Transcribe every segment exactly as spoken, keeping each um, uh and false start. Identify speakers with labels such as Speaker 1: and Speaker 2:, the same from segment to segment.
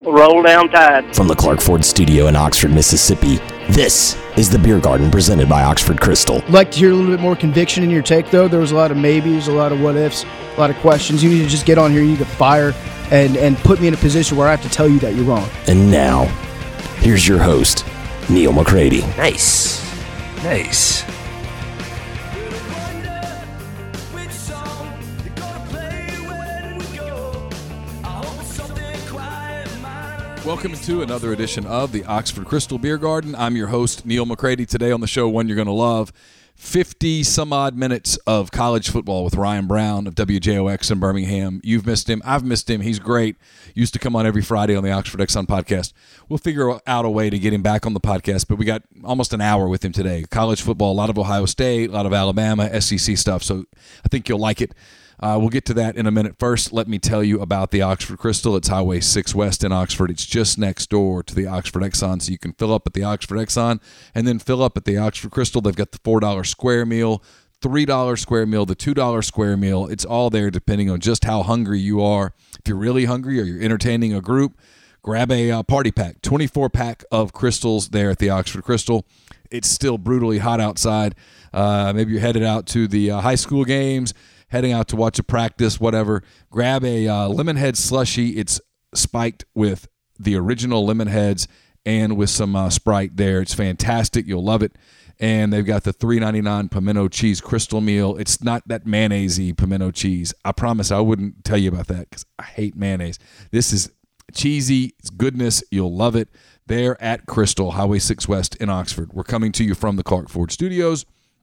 Speaker 1: Roll down tide.
Speaker 2: From the Clark Ford Studio in Oxford, Mississippi, this is the Beer Garden presented by Oxford Crystal.
Speaker 3: I'd like to hear a little bit more conviction in your take, though. There was a lot of maybes, a lot of what-ifs, a lot of questions. You need to just get on here. You need to fire and, and put me in a position where I have to tell you that you're wrong.
Speaker 2: And now, here's your host, Neil McCready.
Speaker 4: Nice. Nice.
Speaker 5: Welcome to another edition of the Oxford Crystal Beer Garden. I'm your host, Neil McCready. Today on the show, one you're going to love, fifty-some-odd minutes of college football with Ryan Brown of W J O X in Birmingham. You've missed him. I've missed him. He's great. Used to come on every Friday on the Oxford Exxon podcast. We'll figure out a way to get him back on the podcast, but we got almost an hour with him today. College football, a lot of Ohio State, a lot of Alabama, S E C stuff, so I think you'll like it. Uh, we'll get to that in a minute. First, let me tell you about the Oxford Crystal. It's Highway six West in Oxford. It's just next door to the Oxford Exxon, so you can fill up at the Oxford Exxon and then fill up at the Oxford Crystal. They've got the four dollar square meal, three dollar square meal, the two dollar square meal. It's all there depending on just how hungry you are. If you're really hungry or you're entertaining a group, grab a uh, party pack, twenty-four pack of Crystals there at the Oxford Crystal. It's still brutally hot outside. Uh, maybe you're headed out to the uh, high school games, heading out to watch a practice, whatever. Grab a uh, Lemonhead slushie. It's spiked with the original Lemonheads and with some uh, Sprite there. It's fantastic. You'll love it. And they've got the three ninety-nine pimento cheese crystal meal. It's not that mayonnaise-y pimento cheese. I promise I wouldn't tell you about that because I hate mayonnaise. This is cheesy. It's goodness. You'll love it. They're at Crystal, Highway six West in Oxford. We're coming to you from the Clark Ford Studios.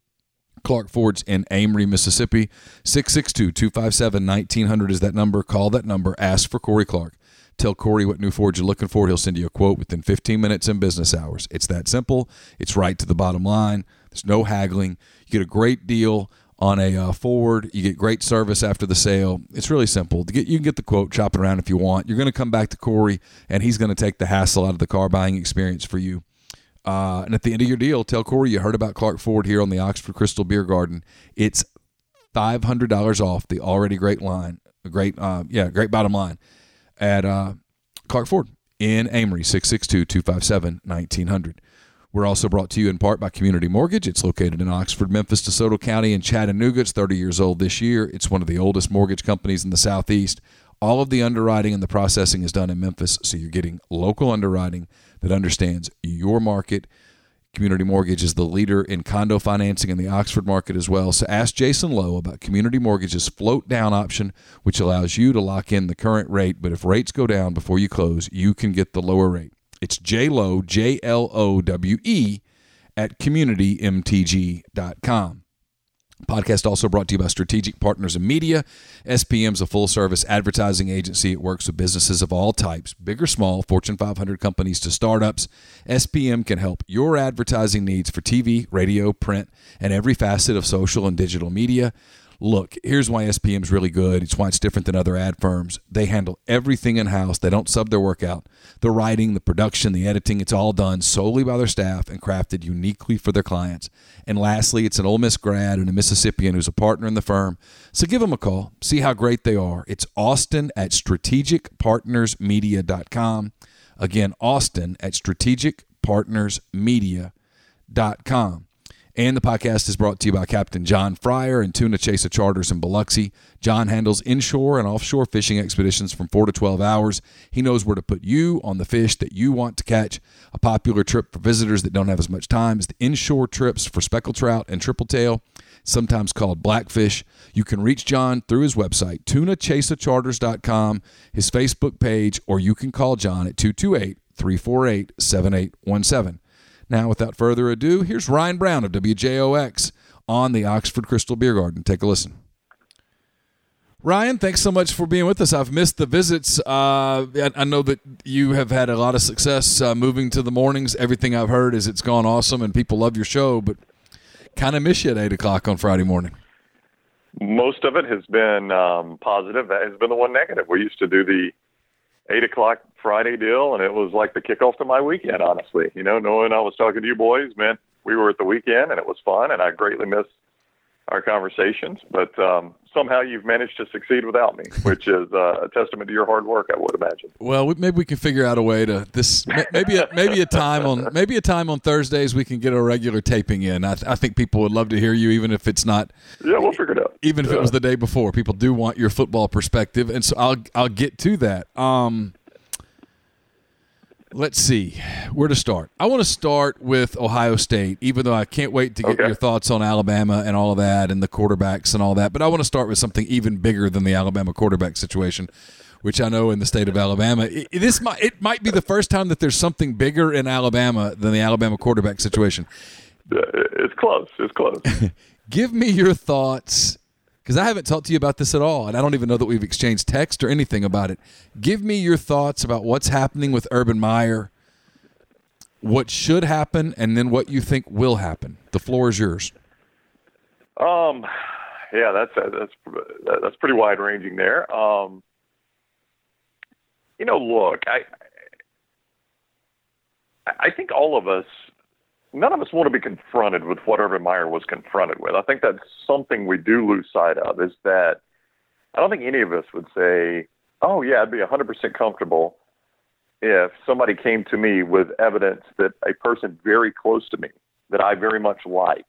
Speaker 5: Clark Ford's in Amory, Mississippi. six six two, two five seven, one nine zero zero is that number. Call that number. Ask for Corey Clark. Tell Corey what new Ford you're looking for. He'll send you a quote within fifteen minutes in business hours. It's that simple. It's right to the bottom line. There's no haggling. You get a great deal on a uh, Ford. You get great service after the sale. It's really simple. To get, you can get the quote, shop it around if you want. You're going to come back to Corey, and he's going to take the hassle out of the car buying experience for you. Uh, and at the end of your deal, tell Corey you heard about Clark Ford here on the Oxford Crystal Beer Garden. It's five hundred dollars off the already great line, a great, uh, yeah, great bottom line at uh, Clark Ford in Amory, six six two, two five seven, one nine zero zero. We're also brought to you in part by Community Mortgage. It's located in Oxford, Memphis, DeSoto County, and Chattanooga. It's thirty years old this year. It's one of the oldest mortgage companies in the Southeast. All of the underwriting and the processing is done in Memphis, so you're getting local underwriting that understands your market. Community Mortgage is the leader in condo financing in the Oxford market as well. So ask Jason Lowe about Community Mortgage's float down option, which allows you to lock in the current rate, but if rates go down before you close, you can get the lower rate. It's J Lowe, J L O W E, at community m t g dot com. Podcast also brought to you by Strategic Partners in Media. S P M's a full-service advertising agency. It works with businesses of all types, big or small, Fortune five hundred companies to startups. S P M can help your advertising needs for T V, radio, print, and every facet of social and digital media. Look, here's why S P M's really good. It's why it's different than other ad firms. They handle everything in-house. They don't sub their work out. The writing, the production, the editing, it's all done solely by their staff and crafted uniquely for their clients. And lastly, it's an Ole Miss grad and a Mississippian who's a partner in the firm. So give them a call. See how great they are. It's Austin at strategic partners media dot com. Again, Austin at strategic partners media dot com. And the podcast is brought to you by Captain John Fryer and Tuna Chaser Charters in Biloxi. John handles inshore and offshore fishing expeditions from four to twelve hours. He knows where to put you on the fish that you want to catch. A popular trip for visitors that don't have as much time is the inshore trips for speckled trout and triple tail, sometimes called blackfish. You can reach John through his website, tuna chaser charters dot com, his Facebook page, or you can call John at two two eight, three four eight, seven eight one seven. Now, without further ado, here's Ryan Brown of W J O X on the Oxford Crystal Beer Garden. Take a listen. Ryan, thanks so much for being with us. I've missed the visits. Uh, I know that you have had a lot of success uh, moving to the mornings. Everything I've heard is it's gone awesome and people love your show, but kind of miss you at eight o'clock on Friday morning.
Speaker 6: Most of it has been um, positive. That has been the one negative. We used to do the eight o'clock Friday deal, and it was like the kickoff to my weekend, honestly. You know, knowing I was talking to you boys meant we were at the weekend, and it was fun, and I greatly miss our conversations. But um, somehow you've managed to succeed without me, which is uh, a testament to your hard work, I would imagine.
Speaker 5: Well, we, maybe we can figure out a way to this. Maybe a, maybe a time on maybe a time on Thursdays we can get a regular taping in. I, th- I think people would love to hear you, even if it's not.
Speaker 6: Yeah, we'll figure it out.
Speaker 5: Even if
Speaker 6: yeah.
Speaker 5: it was the day before, people do want your football perspective, and so I'll I'll get to that. Um, let's see where to start. I want to start with Ohio State, even though I can't wait to get
Speaker 6: okay.
Speaker 5: your thoughts on Alabama and all of that and the quarterbacks and all that. But I want to start with something even bigger than the Alabama quarterback situation, which I know in the state of Alabama, it, this might it might be the first time that there's something bigger in Alabama than the Alabama quarterback situation.
Speaker 6: It's close. It's close.
Speaker 5: Give me your thoughts, because I haven't talked to you about this at all, and I don't even know that we've exchanged text or anything about it. Give me your thoughts about what's happening with Urban Meyer, what should happen, and then what you think will happen. The floor is yours.
Speaker 6: Um, yeah, that's that's that's pretty wide ranging there. Um, you know, look, I I think all of us. None of us want to be confronted with what Urban Meyer was confronted with. I think that's something we do lose sight of, is that I don't think any of us would say, oh, yeah, I'd be one hundred percent comfortable if somebody came to me with evidence that a person very close to me, that I very much like,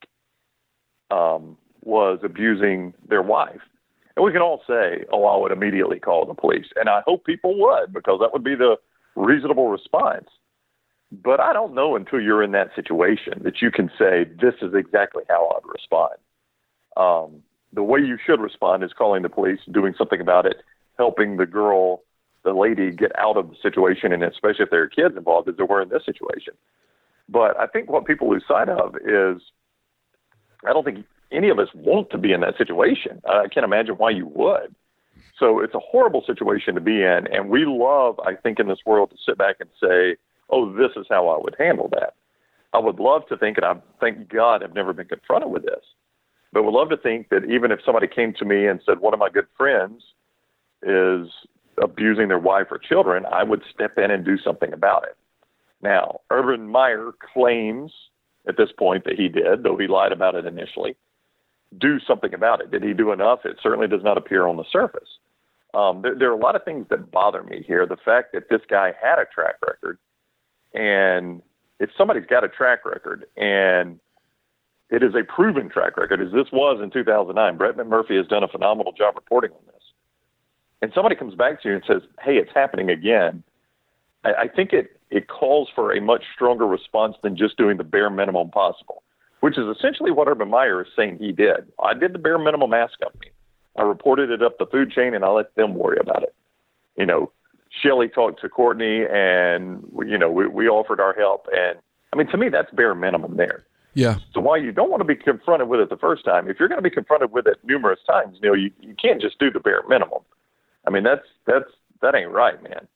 Speaker 6: um, was abusing their wife. And we can all say, oh, I would immediately call the police. And I hope people would, because that would be the reasonable response. But I don't know until you're in that situation that you can say, this is exactly how I'd respond. Um, the way you should respond is calling the police, doing something about it, helping the girl, the lady, get out of the situation, and especially if there are kids involved, as there were in this situation. But I think what people lose sight of is I don't think any of us want to be in that situation. I can't imagine why you would. So it's a horrible situation to be in, and we love, I think, in this world to sit back and say, oh, this is how I would handle that. I would love to think, and I thank God I've never been confronted with this, but would love to think that even if somebody came to me and said one of my good friends is abusing their wife or children, I would step in and do something about it. Now, Urban Meyer claims at this point that he did, though he lied about it initially, do something about it. Did he do enough? It certainly does not appear on the surface. Um, there, there are a lot of things that bother me here. The fact that this guy had a track record, and if somebody's got a track record and it is a proven track record, as this was in two thousand nine, Brett McMurphy has done a phenomenal job reporting on this. And somebody comes back to you and says, hey, it's happening again. I, I think it, it calls for a much stronger response than just doing the bare minimum possible, which is essentially what Urban Meyer is saying he did. I did the bare minimum ask company. I reported it up the food chain, and I let them worry about it. You know, Shelley talked to Courtney, and, you know, we, we offered our help. And, I mean, to me, that's bare minimum there.
Speaker 5: Yeah.
Speaker 6: So while you don't want to be confronted with it the first time, if you're going to be confronted with it numerous times, Neil, you, you can't just do the bare minimum. I mean, that's that's that ain't right, man.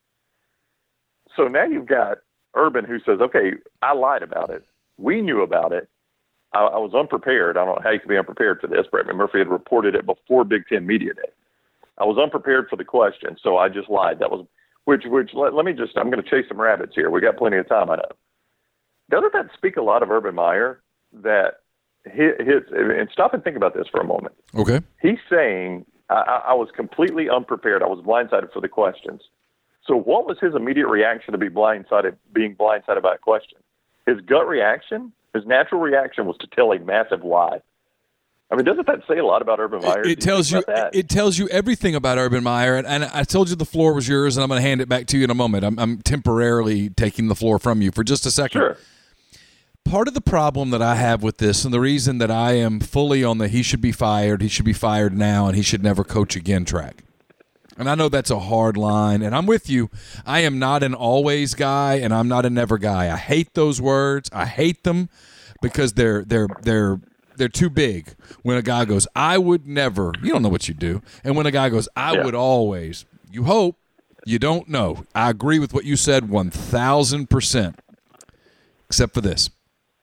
Speaker 6: So now you've got Urban who says, okay, I lied about it. We knew about it. I, I was unprepared. I don't know how you can be unprepared for this. Brett McMurphy had reported it before Big Ten Media Day. I was unprepared for the question, so I just lied. That was which which let, let me just I'm going to chase some rabbits here. We got plenty of time, I know. Doesn't that speak a lot of Urban Meyer that his, his and stop and think about this for a moment.
Speaker 5: Okay.
Speaker 6: He's saying I, I was completely unprepared. I was blindsided for the questions. So what was his immediate reaction to be blindsided, being blindsided by a question? His gut reaction, his natural reaction was to tell a massive lie. I mean, doesn't that say a lot about Urban Meyer?
Speaker 5: It, it tells you
Speaker 6: that?
Speaker 5: It tells you everything about Urban Meyer, and, and I told you the floor was yours, and I'm going to hand it back to you in a moment. I'm, I'm temporarily taking the floor from you for just a second.
Speaker 6: Sure.
Speaker 5: Part of the problem that I have with this, and the reason that I am fully on the he should be fired, he should be fired now, and he should never coach again track. And I know that's a hard line, and I'm with you. I am not an always guy, and I'm not a never guy. I hate those words. I hate them because they're they're they're they're too big. When a guy goes, I would never, you don't know what you do. And when a guy goes, I
Speaker 6: yeah.
Speaker 5: would always, you hope, you don't know. I agree with what you said one thousand percent, except for this.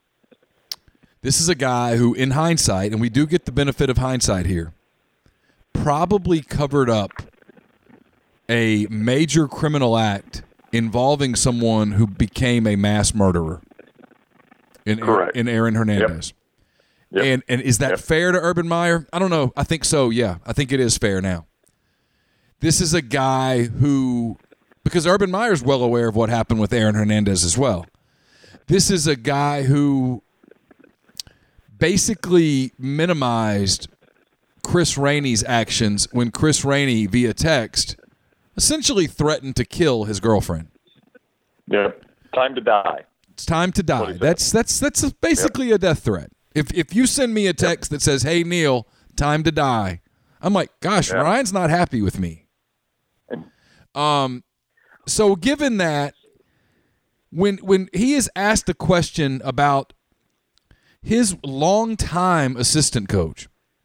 Speaker 5: This is a guy who, in hindsight, and we do get the benefit of hindsight here, probably covered up a major criminal act involving someone who became a mass murderer in,
Speaker 6: Correct.
Speaker 5: in Aaron Hernandez.
Speaker 6: Yep.
Speaker 5: And and is that
Speaker 6: yep.
Speaker 5: fair to Urban Meyer? I don't know. I think so, yeah. I think it is fair now. This is a guy who, because Urban Meyer's well aware of what happened with Aaron Hernandez as well. This is a guy who basically minimized Chris Rainey's actions when Chris Rainey, via text, essentially threatened to kill his girlfriend.
Speaker 6: Yep. Time to die.
Speaker 5: It's time to die. That's that's that's basically
Speaker 6: yep.
Speaker 5: a death threat. If if you send me a text yep. that says, "Hey Neil, time to die," I'm like, "Gosh, yep. Ryan's not happy with me." Um, so given that, when when he is asked a question about his longtime assistant coach,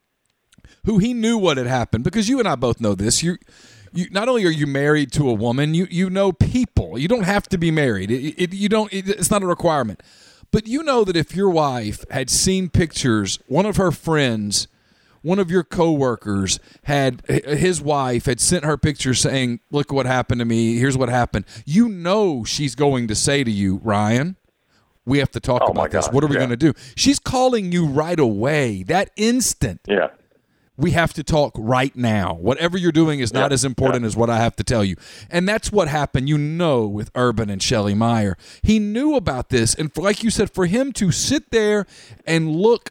Speaker 5: who he knew what had happened, because you and I both know this, you. You, not only are you married to a woman, you you know people. You don't have to be married. It, it, you don't. It, it's not a requirement. But you know that if your wife had seen pictures, one of her friends, one of your coworkers had his wife had sent her pictures saying, "Look what happened to me. Here's what happened." You know she's going to say to you, "Ryan, we have to talk
Speaker 6: oh
Speaker 5: about this.
Speaker 6: gosh,
Speaker 5: What are we
Speaker 6: yeah.
Speaker 5: going to do?" She's calling you right away, that instant.
Speaker 6: Yeah.
Speaker 5: We have to talk right now. Whatever you're doing is not
Speaker 6: yeah,
Speaker 5: as important
Speaker 6: yeah.
Speaker 5: as what I have to tell you. And that's what happened, you know, with Urban and Shelley Meyer. He knew about this. And for, like you said, for him to sit there and look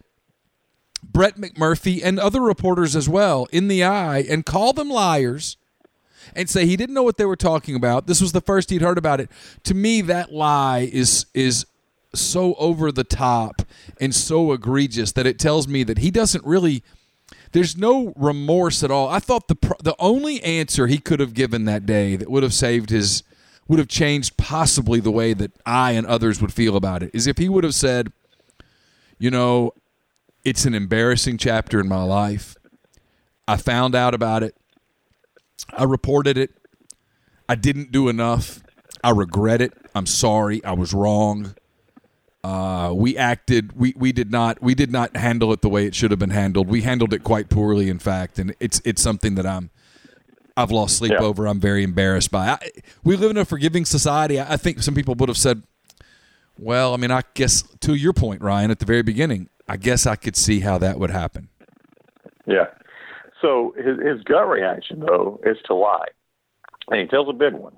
Speaker 5: Brett McMurphy and other reporters as well in the eye and call them liars and say he didn't know what they were talking about, this was the first he'd heard about it, to me that lie is is so over the top and so egregious that it tells me that he doesn't really – there's no remorse at all. I thought the the only answer he could have given that day that would have saved his, would have changed possibly the way that I and others would feel about it, is if he would have said, you know, it's an embarrassing chapter in my life. I found out about it. I reported it. I didn't do enough. I regret it. I'm sorry. I was wrong. Uh, we acted. We, we did not. We did not handle it the way it should have been handled. We handled it quite poorly, in fact, and it's it's something that I'm. I've lost sleep
Speaker 6: yeah.
Speaker 5: over. I'm very embarrassed by. I, we live in a forgiving society. I, I think some people would have said, "Well, I mean, I guess to your point, Ryan, at the very beginning, I guess I could see how that would happen."
Speaker 6: Yeah. So his his gut reaction though is to lie, and he tells a big one.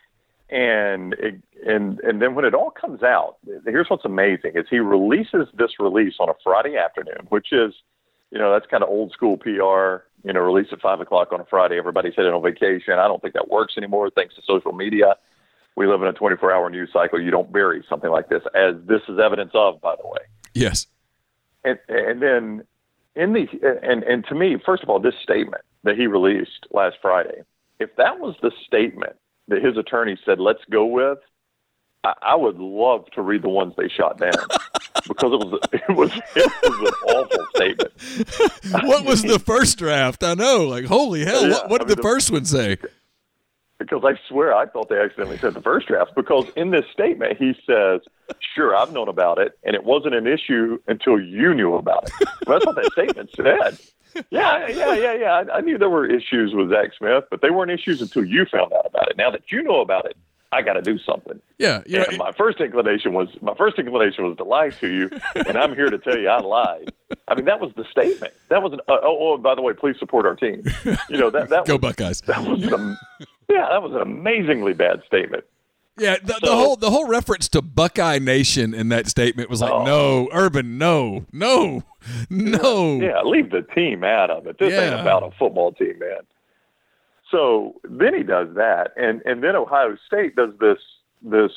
Speaker 6: And it, and and then when it all comes out, here's what's amazing: is he releases this release on a Friday afternoon, which is, you know, that's kind of old school P R. You know, release at five o'clock on a Friday. Everybody's heading on vacation. I don't think that works anymore thanks to social media. We live in a twenty-four hour news cycle. You don't bury something like this, as this is evidence of, by the way.
Speaker 5: Yes.
Speaker 6: And and then in the and and to me, first of all, this statement that he released last Friday, if that was the statement that his attorney said, let's go with, I, I would love to read the ones they shot down because it was, it was, it was an awful statement.
Speaker 5: What was the first draft? I know, like, holy hell,
Speaker 6: yeah,
Speaker 5: what, what did I mean, the first one say?
Speaker 6: Because I swear I thought they accidentally said the first draft, because in this statement he says, sure, I've known about it, and it wasn't an issue until you knew about it. Well, that's what that statement said. Yeah, yeah, yeah, yeah. I, I knew there were issues with Zach Smith, but they weren't issues until you found out about it. Now that you know about it, I got to do something.
Speaker 5: Yeah, yeah.
Speaker 6: And my first inclination was my first inclination was to lie to you, and I'm here to tell you I lied. I mean, that was the statement. That was an. Uh, oh, oh, by the way, please support our team. You know that that
Speaker 5: go
Speaker 6: was,
Speaker 5: Buckeyes.
Speaker 6: That was an, yeah, that was an amazingly bad statement.
Speaker 5: Yeah, the,
Speaker 6: so,
Speaker 5: the whole the whole reference to Buckeye Nation in that statement was like,
Speaker 6: oh,
Speaker 5: no, Urban, no, no, no.
Speaker 6: Yeah, leave the team out of it. This
Speaker 5: yeah.
Speaker 6: ain't about a football team, man. So then he does that, and, and then Ohio State does this this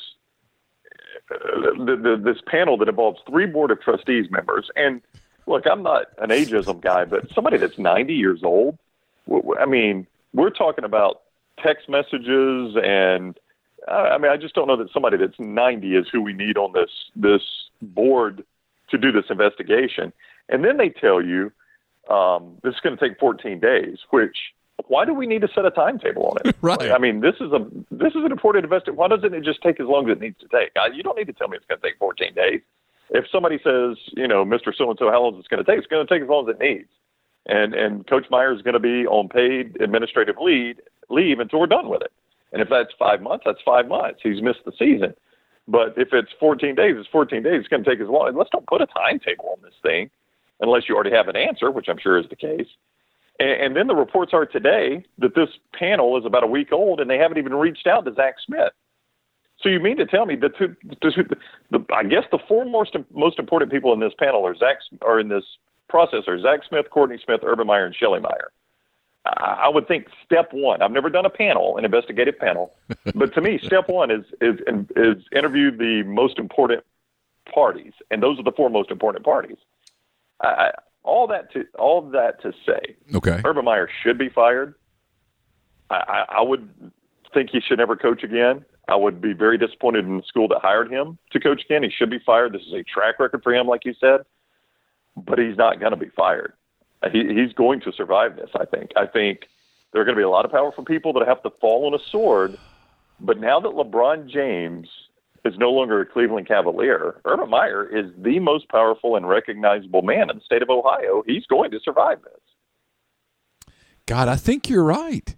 Speaker 6: uh, the, the, this panel that involves three Board of Trustees members. And look, I'm not an ageism guy, but somebody that's ninety years old, I mean, we're talking about text messages and I mean, I just don't know that somebody that's ninety is who we need on this this board to do this investigation. And then they tell you um, this is going to take fourteen days. Which why do we need to set a timetable on it?
Speaker 5: Right.
Speaker 6: I mean, this is a this is an important investigation. Why doesn't it just take as long as it needs to take? You don't need to tell me it's going to take fourteen days. If somebody says, you know, Mister So and So, how long is it going to take? It's going to take as long as it needs. And and Coach Meyer is going to be on paid administrative leave leave until we're done with it. And if that's five months, that's five months. He's missed the season. But if it's fourteen days, it's fourteen days. It's going to take as long. Let's don't put a timetable on this thing. unless you already have an answer, which I'm sure is the case. And, and then the reports are today that this panel is about a week old, and they haven't even reached out to Zach Smith. So you mean to tell me that the, the, the, I guess the four most most important people in this panel are Zach, or in this process are Zach Smith, Courtney Smith, Urban Meyer, and Shelley Meyer. I, I would think step one. I've never done a panel, an investigative panel, but to me, step one is is is interview the most important parties, and those are the four most important parties. I, all that to all that to say,
Speaker 5: okay,
Speaker 6: Urban Meyer should be fired. I, I, I would think he should never coach again. I would be very disappointed in the school that hired him to coach again. He should be fired. This is a track record for him, like you said, but he's not going to be fired. He, he's going to survive this, I think. I think there are going to be a lot of powerful people that have to fall on a sword, but now that LeBron James is no longer a Cleveland Cavalier, Urban Meyer is the most powerful and recognizable man in the state of Ohio. He's going to survive this.
Speaker 5: God, I think you're right.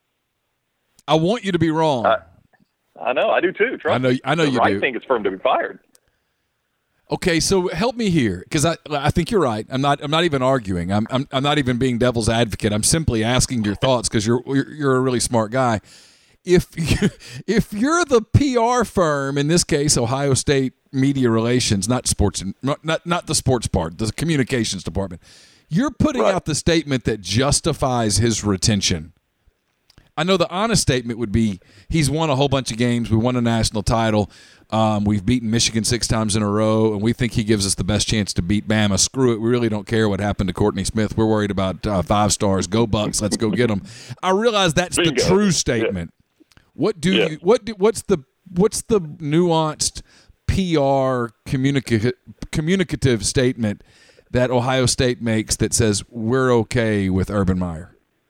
Speaker 5: I want you to be wrong.
Speaker 6: Uh, I know, I do too. Trust
Speaker 5: I know, I know
Speaker 6: the
Speaker 5: you
Speaker 6: right
Speaker 5: do.
Speaker 6: thing is for him to be fired.
Speaker 5: Okay, so help me here, because I I think you're right. I'm not I'm not even arguing. I'm I'm, I'm not even being devil's advocate. I'm simply asking your thoughts because you're, you're you're a really smart guy. If you, if you're the P R firm, in this case, Ohio State Media Relations, not sports, not not the sports part, the communications department, you're putting
Speaker 6: right.
Speaker 5: out the statement that justifies his retention. I know the honest statement would be he's won a whole bunch of games. We won a national title. Um, we've beaten Michigan six times in a row, and we think he gives us the best chance to beat Bama. Screw it. We really don't care what happened to Courtney Smith. We're worried about uh, five stars. Go Bucks. Let's go get them. I realize that's
Speaker 6: Bingo.
Speaker 5: the true statement. Yeah. What do
Speaker 6: yeah.
Speaker 5: you? What? Do, what's the? What's the nuanced P R communica- communicative statement that Ohio State makes that says we're okay with Urban Meyer?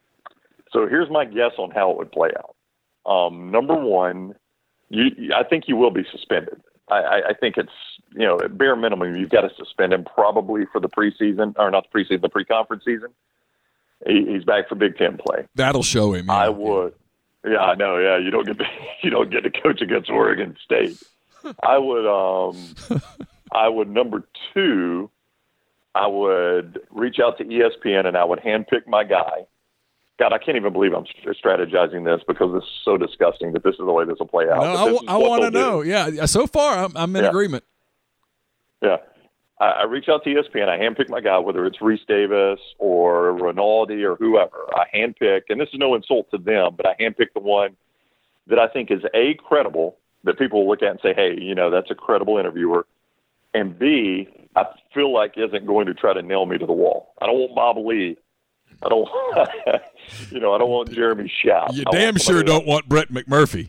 Speaker 6: So here's my guess on how it would play out. Um, number one, you, I think you will be suspended. I, I, I think it's, you know, at bare minimum, you've got to suspend him probably for the preseason, or not the preseason, the pre-conference season. He, he's back for Big Ten play.
Speaker 5: That'll show him. Yeah.
Speaker 6: I would. Yeah, I know. Yeah, you don't get to, you don't get to coach against Oregon State. I would. Um, I would. Number two, I would reach out to E S P N and I would handpick my guy. God, I can't even believe I'm strategizing this because it's so disgusting that this is the way this will play out.
Speaker 5: No, I, I want to know. Do. Yeah, so far I'm, I'm in
Speaker 6: yeah.
Speaker 5: agreement.
Speaker 6: Yeah. I, I reach out to E S P N. I handpick my guy, whether it's Reese Davis or Rinaldi or whoever. I handpick, and this is no insult to them, but I handpick the one that I think is A, credible, that people will look at and say, hey, you know, that's a credible interviewer, and B, I feel like isn't going to try to nail me to the wall. I don't want Bob Lee. I don't, you know, I don't want Jeremy Schaap.
Speaker 5: You damn sure don't want Brett McMurphy.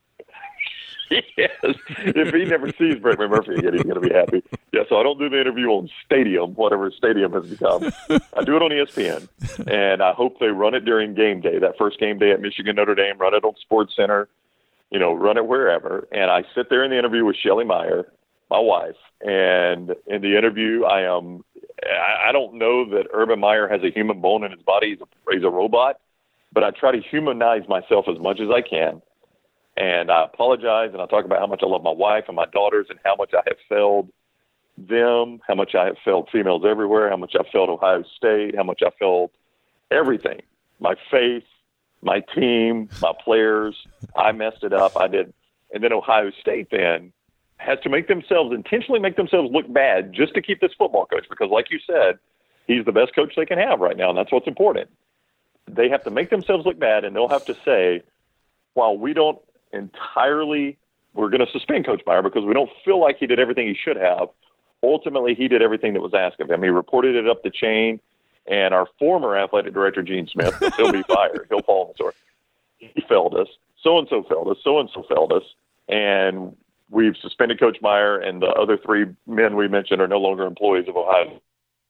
Speaker 6: Yes. If he never sees Brett McMurphy again, he's going to be happy. Yeah, so I don't do the interview on Stadium, whatever Stadium has become. I do it on E S P N, and I hope they run it during game day, that first game day at Michigan Notre Dame, run it on Sports Center, you know, run it wherever. And I sit there in the interview with Shelley Meyer, my wife, and in the interview I am I don't know that Urban Meyer has a human bone in his body. He's a, he's a robot, but I try to humanize myself as much as I can. And I apologize, and I talk about how much I love my wife and my daughters and how much I have failed them, how much I have failed females everywhere, how much I failed Ohio State, how much I failed everything, my faith, my team, my players. I messed it up. I did. And then Ohio State then has to make themselves, intentionally make themselves look bad just to keep this football coach, because like you said, he's the best coach they can have right now, and that's what's important. They have to make themselves look bad, and they'll have to say, while we don't entirely, we're going to suspend Coach Meyer because we don't feel like he did everything he should have, ultimately he did everything that was asked of him. He reported it up the chain, and our former athletic director, Gene Smith, he'll be fired. He'll fall on the sword. He failed us. So-and-so failed us. So-and-so failed us. And we've suspended Coach Meyer, and the other three men we mentioned are no longer employees of Ohio.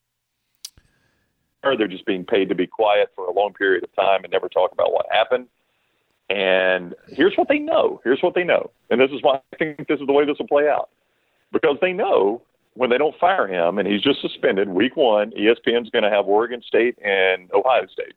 Speaker 6: They're just being paid to be quiet for a long period of time and never talk about what happened. And here's what they know. Here's what they know. And this is why I think this is the way this will play out. Because they know when they don't fire him, and he's just suspended week one, E S P N's going to have Oregon State and Ohio State.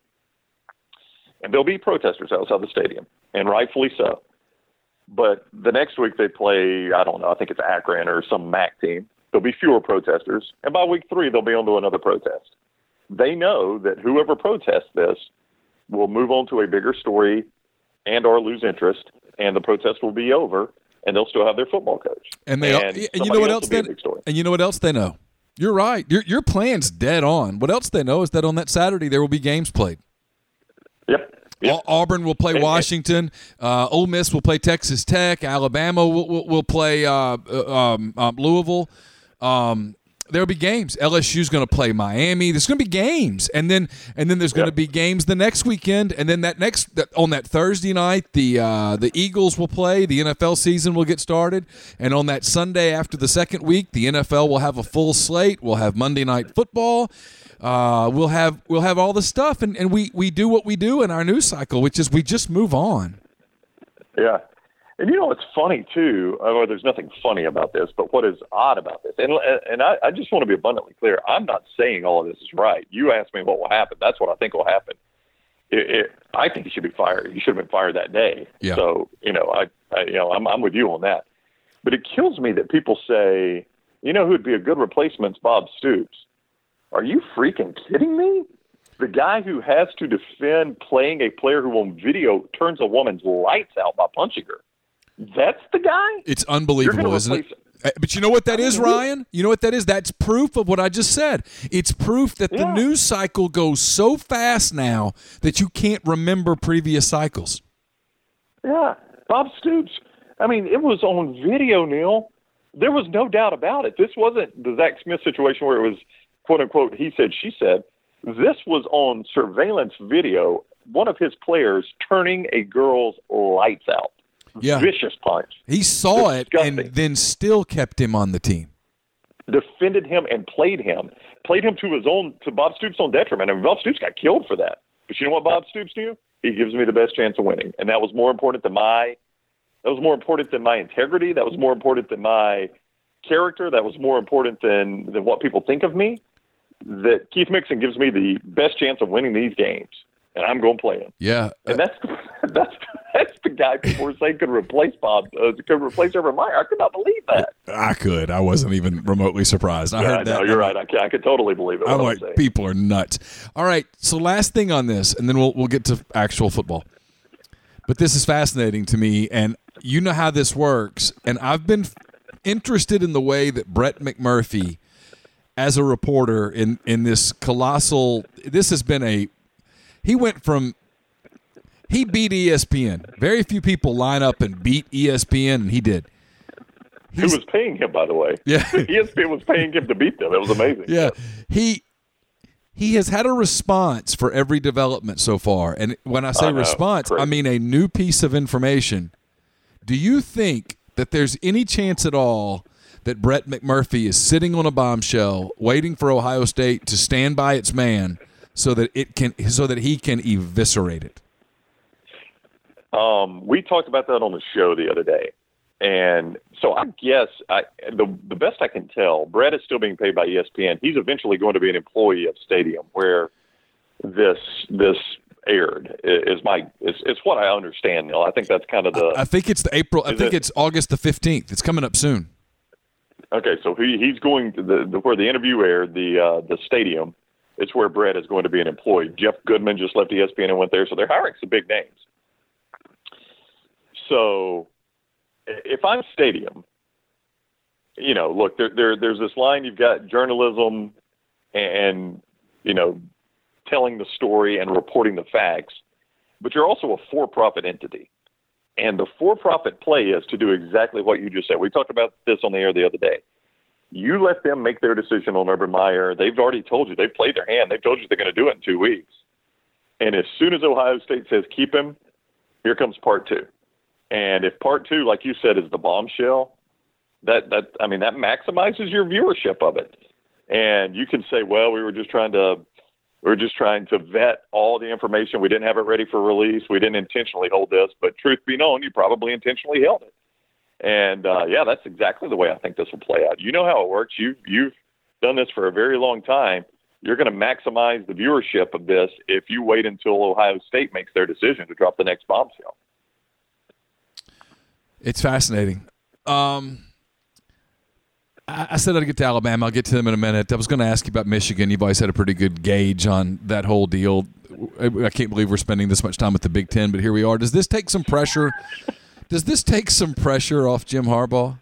Speaker 6: And there'll be protesters outside the stadium, and rightfully so. But the next week they play, I don't know, I think it's Akron or some M A C team. there'll be fewer protesters, and by week three, they'll be on to another protest. They know that whoever protests this will move on to a bigger story and or lose interest, and the protest will be over, and they'll still have their football coach.
Speaker 5: And they and, and you know what else they and you know what else they know. You're right. Your your plan's dead on. What else they know is that on that Saturday there will be games played.
Speaker 6: Yep. Yep.
Speaker 5: Auburn will play Washington. Uh, Ole Miss will play Texas Tech. Alabama will will, will play uh, um, um, Louisville. Um, there'll be games. L S U's going to play Miami. There's going to be games, and then and then there's going to
Speaker 6: yep.
Speaker 5: be games the next weekend, and then that next that, on that Thursday night, the uh, the Eagles will play. The N F L season will get started, and on that Sunday after the second week, the N F L will have a full slate. We'll have Monday Night Football. Uh, we'll have we'll have all the stuff, and, and we, we do what we do in our news cycle, which is we just move on.
Speaker 6: Yeah. And, you know, it's funny, too, or there's nothing funny about this, but what is odd about this, and and I, I just want to be abundantly clear, I'm not saying all of this is right. You asked me what will happen. That's what I think will happen. It, it, I think he should be fired. He should have been fired that day.
Speaker 5: Yeah.
Speaker 6: So, you know, I, I you know, I'm, I'm with you on that. But it kills me that people say, you know who would be a good replacement is Bob Stoops. Are you freaking kidding me? The guy who has to defend playing a player who on video turns a woman's lights out by punching her. That's the guy?
Speaker 5: It's unbelievable, isn't it? Him. But you know what that is, Ryan? You know what that is? That's proof of what I just said. It's proof that
Speaker 6: yeah.
Speaker 5: the news cycle goes so fast now that you can't remember previous cycles.
Speaker 6: Yeah. Bob Stoops. I mean, it was on video, Neil. There was no doubt about it. This wasn't the Zach Smith situation where it was, quote unquote, he said, she said. This was on surveillance video, one of his players turning a girl's lights out.
Speaker 5: Yeah.
Speaker 6: Vicious punch.
Speaker 5: He saw
Speaker 6: Disgusting.
Speaker 5: it and then still kept him on the team.
Speaker 6: Defended him and played him. Played him to his own, to Bob Stoops' own detriment. And Bob Stoops got killed for that. But you know what Bob Stoops knew? He gives me the best chance of winning. And that was more important than my, that was more important than my integrity. That was more important than my character. That was more important than, than what people think of me. That Keith Mixon gives me the best chance of winning these games, and I'm going to play him.
Speaker 5: Yeah,
Speaker 6: and that's that's that's the guy people were saying could replace Bob, uh, could replace Urban Meyer. I could not believe that.
Speaker 5: I could. I wasn't even remotely surprised. I
Speaker 6: yeah,
Speaker 5: heard that.
Speaker 6: No, you're right. I, can, I could totally believe it.
Speaker 5: I'm like, I'm people are nuts. All right. So last thing on this, and then we'll we'll get to actual football. But this is fascinating to me, and you know how this works. And I've been interested in the way that Brett McMurphy, as a reporter in, in this colossal, this has been a, he went from, he beat E S P N. Very few people line up and beat E S P N, and he did.
Speaker 6: He's, Who was paying him, by the way?
Speaker 5: Yeah.
Speaker 6: E S P N was paying him to beat them. It was amazing.
Speaker 5: Yeah. He he has had a response for every development so far. And when I say I response, Crazy. I mean a new piece of information. Do you think that there's any chance at all that Brett McMurphy is sitting on a bombshell waiting for Ohio State to stand by its man so that it can so that he can eviscerate it?
Speaker 6: Um, we talked about that on the show the other day. And so I guess I, the the best I can tell, Brett is still being paid by E S P N. He's eventually going to be an employee of Stadium where this this aired is my it's, it's what I understand, Neil. I think that's kind of the
Speaker 5: I, I think it's the April I think
Speaker 6: it,
Speaker 5: it's August the fifteenth. It's coming up soon.
Speaker 6: Okay, so he he's going to the, the where the interview aired, the uh, the Stadium. It's where Brett is going to be an employee. Jeff Goodman just left E S P N and went there, so they're hiring some big names. So if I'm Stadium, you know, look, there, there there's this line. You've got journalism and, you know, telling the story and reporting the facts, but you're also a for-profit entity. And the for-profit play is to do exactly what you just said. We talked about this on the air the other day. You let them make their decision on Urban Meyer. They've already told you. They've played their hand. They've told you they're going to do it in two weeks. And as soon as Ohio State says keep him, here comes part two. And if part two, like you said, is the bombshell, that, that I mean, that maximizes your viewership of it. And you can say, well, we were just trying to we were just trying to vet all the information. We didn't have it ready for release. We didn't intentionally hold this. But truth be known, you probably intentionally held it. And, uh, yeah, that's exactly the way I think this will play out. You know how it works. You've, you've done this for a very long time. You're going to maximize the viewership of this if you wait until Ohio State makes their decision to drop the next bombshell.
Speaker 5: It's fascinating. Um, I, I said I'd get to Alabama. I'll get to them in a minute. I was going to ask you about Michigan. You've always had a pretty good gauge on that whole deal. I, I can't believe we're spending this much time with the Big Ten, but here we are. Does this take some pressure? Does this take some pressure off Jim Harbaugh?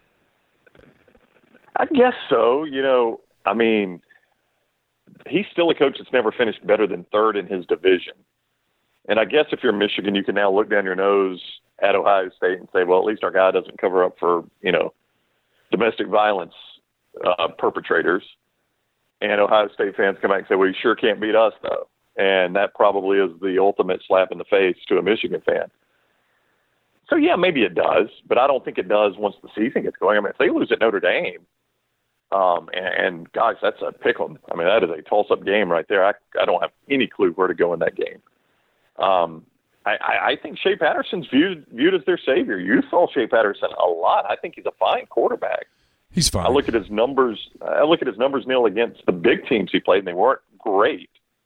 Speaker 6: I guess so. You know, I mean, he's still a coach that's never finished better than third in his division. And I guess if you're Michigan, you can now look down your nose at Ohio State and say, well, at least our guy doesn't cover up for, you know, domestic violence uh, perpetrators. And Ohio State fans come back and say, well, you sure can't beat us, though. And that probably is the ultimate slap in the face to a Michigan fan. So, yeah, maybe it does, but I don't think it does once the season gets going. I mean, if they lose at Notre Dame, um, and, and, gosh, that's a pick 'em. I mean, that is a toss-up game right there. I, I don't have any clue where to go in that game. Um, I, I think Shea Patterson's viewed viewed as their savior. You saw Shea Patterson a lot. I think he's a fine quarterback.
Speaker 5: He's fine.
Speaker 6: I look at his numbers. I look at his numbers, Neil, against the big teams he played, and they weren't great.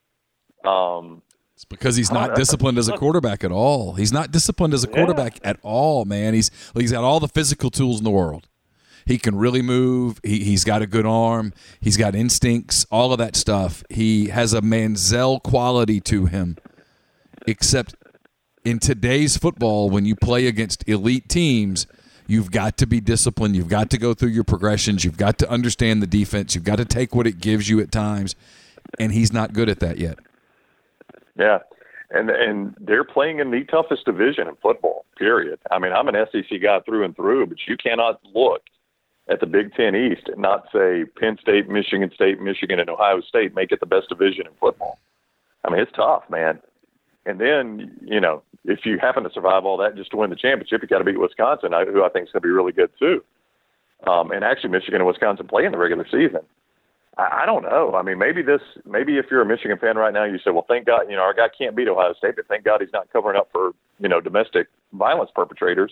Speaker 6: Um,
Speaker 5: it's because he's not disciplined as a quarterback at all. He's not disciplined as a quarterback yeah. at all, man. He's he's got all the physical tools in the world. He can really move. He he's got a good arm. He's got instincts. All of that stuff. He has a Manziel quality to him. Except in today's football, when you play against elite teams, you've got to be disciplined. You've got to go through your progressions. You've got to understand the defense. You've got to take what it gives you at times, and he's not good at that yet.
Speaker 6: Yeah, and and they're playing in the toughest division in football, period. I mean, I'm an S E C guy through and through, but you cannot look at the Big Ten East and not say Penn State, Michigan State, Michigan, and Ohio State make it the best division in football. I mean, it's tough, man. And then, you know, if you happen to survive all that just to win the championship, you got to beat Wisconsin, who I think is going to be really good too. Um, and actually, Michigan and Wisconsin play in the regular season. I, I don't know. I mean, maybe this, maybe if you're a Michigan fan right now, you say, well, thank God, you know, our guy can't beat Ohio State, but thank God he's not covering up for, you know, domestic violence perpetrators.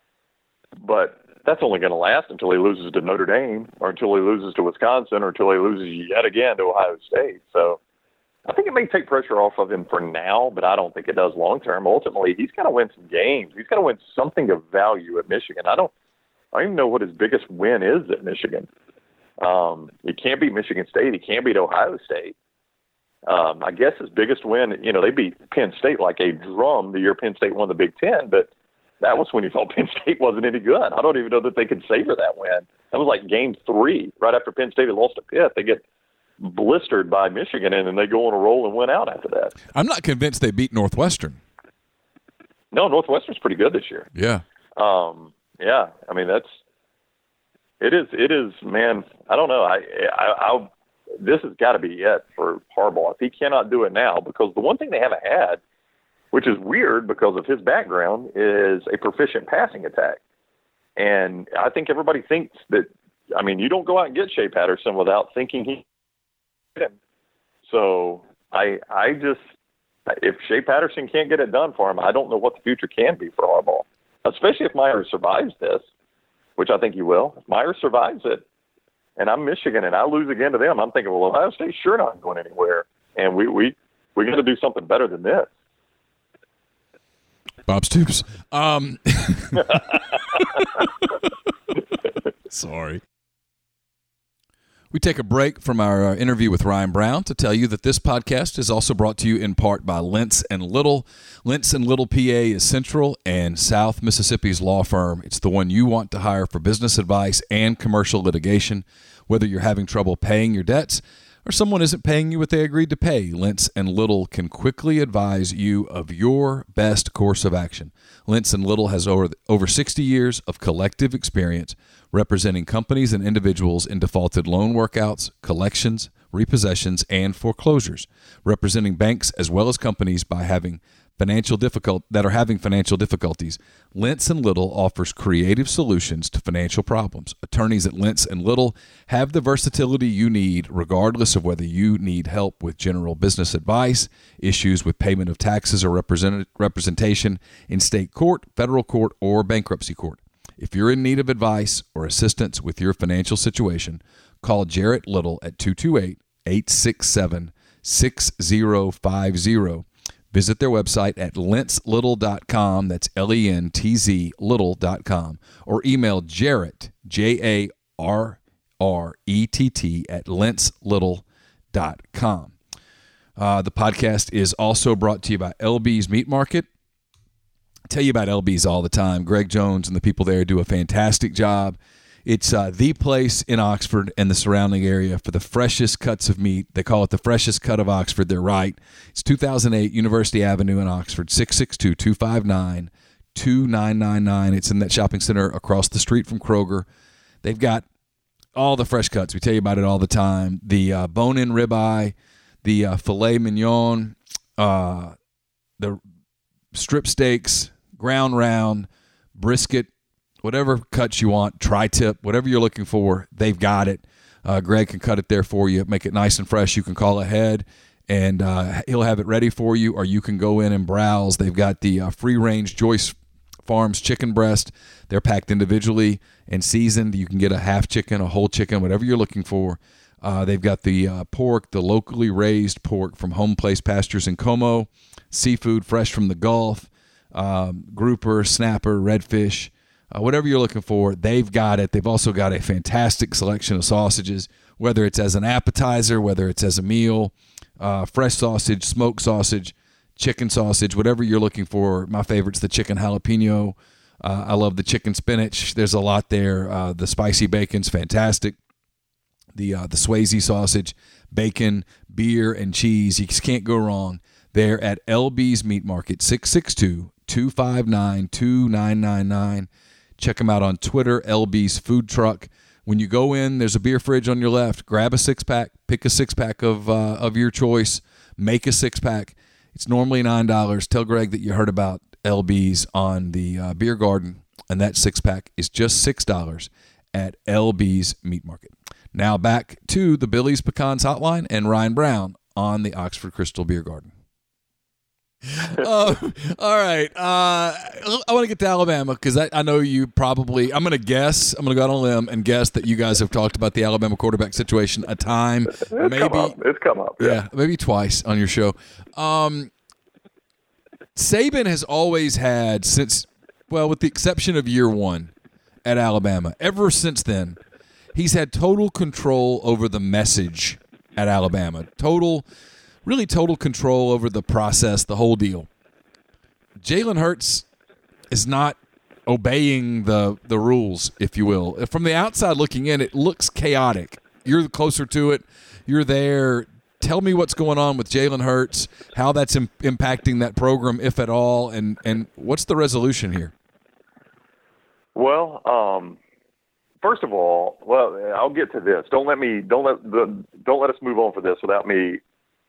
Speaker 6: But that's only going to last until he loses to Notre Dame, or until he loses to Wisconsin, or until he loses yet again to Ohio State. So I think it may take pressure off of him for now, but I don't think it does long term. Ultimately, he's got to win some games. He's got to win something of value at Michigan. I don't, I don't even know what his biggest win is at Michigan. Um, he can't beat Michigan State. He can't beat Ohio State. Um, I guess his biggest win, you know, they beat Penn State like a drum the year Penn State won the Big Ten, but that was when he thought Penn State wasn't any good. I don't even know that they could savor that win. That was like game three, right after Penn State had lost to Pitt. They get blistered by Michigan, and then they go on a roll and win out after that.
Speaker 5: I'm not convinced they beat Northwestern.
Speaker 6: No, Northwestern's pretty good this year.
Speaker 5: Yeah.
Speaker 6: Um, yeah. I mean, that's, it is, it is, man, I don't know. I, I, I this has got to be it for Harbaugh. If he cannot do it now, because the one thing they haven't had, which is weird because of his background, is a proficient passing attack. And I think everybody thinks that, I mean, you don't go out and get Shea Patterson without thinking he can. So I I just, if Shea Patterson can't get it done for him, I don't know what the future can be for Harbaugh, especially if Myers survives this, which I think he will. If Myers survives it, and I'm Michigan and I lose again to them, I'm thinking, well, Ohio State's sure not going anywhere. And we, we, we got to do something better than this.
Speaker 5: Bob Stoops. Um, sorry. We take a break from our uh, interview with Ryan Brown to tell you that this podcast is also brought to you in part by Lentz and Little. Lentz and Little P A is Central and South Mississippi's law firm. It's the one you want to hire for business advice and commercial litigation. Whether you're having trouble paying your debts or someone isn't paying you what they agreed to pay, Lentz and Little can quickly advise you of your best course of action. Lentz and Little has over, over sixty years of collective experience representing companies and individuals in defaulted loan workouts, collections, repossessions, and foreclosures, representing banks as well as companies by having financial difficult that are having financial difficulties. Lentz and Little offers creative solutions to financial problems. Attorneys at Lentz and Little have the versatility you need, regardless of whether you need help with general business advice, issues with payment of taxes or represent- representation in state court, federal court, or bankruptcy court. If you're in need of advice or assistance with your financial situation, call Jarrett Little at two two eight, eight six seven, six zero five zero. Visit their website at lentz little dot com, that's L E N T Z little dot com, or email Jarrett, J A R R E T T, at lentz little dot com. Uh, the podcast is also brought to you by L B's Meat Market. I tell you about L B's all the time. Greg Jones and the people there do a fantastic job. It's uh, the place in Oxford and the surrounding area for the freshest cuts of meat. They call it the freshest cut of Oxford. They're right. It's two thousand eight University Avenue in Oxford, six six two, two five nine, two nine nine nine. It's in that shopping center across the street from Kroger. They've got all the fresh cuts. We tell you about it all the time. The uh, bone-in ribeye, the uh, filet mignon, uh, the strip steaks, ground round, brisket, whatever cuts you want, tri-tip, whatever you're looking for, they've got it. Uh, Greg can cut it there for you, make it nice and fresh. You can call ahead, and uh, he'll have it ready for you, or you can go in and browse. They've got the uh, free-range Joyce Farms chicken breast. They're packed individually and seasoned. You can get a half chicken, a whole chicken, whatever you're looking for. Uh, they've got the uh, pork, the locally raised pork from Home Place Pastures in Como, seafood fresh from the Gulf, um, grouper, snapper, redfish. Uh, whatever you're looking for, they've got it. They've also got a fantastic selection of sausages, whether it's as an appetizer, whether it's as a meal, uh, fresh sausage, smoked sausage, chicken sausage, whatever you're looking for. My favorite's the chicken jalapeno. Uh, I love the chicken spinach. There's a lot there. Uh, the spicy bacon's fantastic. The uh, the Swayze sausage, bacon, beer, and cheese. You just can't go wrong. They're at L B's Meat Market, six six two, two five nine, two nine nine nine. Check them out on Twitter, L B's Food Truck. When you go in, there's a beer fridge on your left. Grab a six-pack. Pick a six-pack of uh, of your choice. Make a six-pack. It's normally nine dollars. Tell Greg that you heard about L B's on the uh, Beer Garden, and that six-pack is just six dollars at L B's Meat Market. Now back to the Billy's Pecans Hotline and Ryan Brown on the Oxford Crystal Beer Garden. uh, all right. Uh, I want to get to Alabama because I, I know you probably – I'm going to guess. I'm going to go out on a limb and guess that you guys have talked about the Alabama quarterback situation a time.
Speaker 6: It's
Speaker 5: maybe,
Speaker 6: come up. It's come up. Yeah.
Speaker 5: yeah, maybe twice on your show. Um, Saban has always had since – well, with the exception of year one at Alabama, ever since then, he's had total control over the message at Alabama. Total – Really total control over the process, the whole deal. Jalen Hurts is not obeying the the rules, if you will. From the outside looking in, it looks chaotic. You're closer to it. You're there. Tell me what's going on with Jalen Hurts, how that's im- impacting that program, if at all, and, and what's the resolution here?
Speaker 6: Well, um, first of all, well, I'll get to this. Don't let me don't let the don't let us move on for this without me.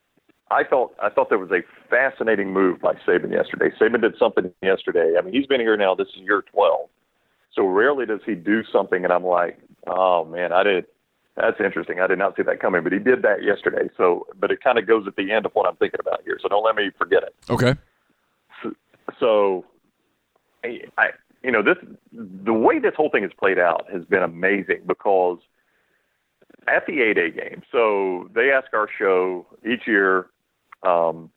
Speaker 6: I thought I thought there was a fascinating move by Saban yesterday. Saban did something yesterday. I mean, he's been here now. This is year twelve. So rarely does he do something, and I'm like, oh man, I did. That's interesting. I did not see that coming, but he did that yesterday. So, but it kind of goes at the end of what I'm thinking about here. So don't let me forget it.
Speaker 5: Okay.
Speaker 6: So, so I, I, you know, this the way this whole thing has played out has been amazing because at the A-Day game, so they ask our show each year. Um,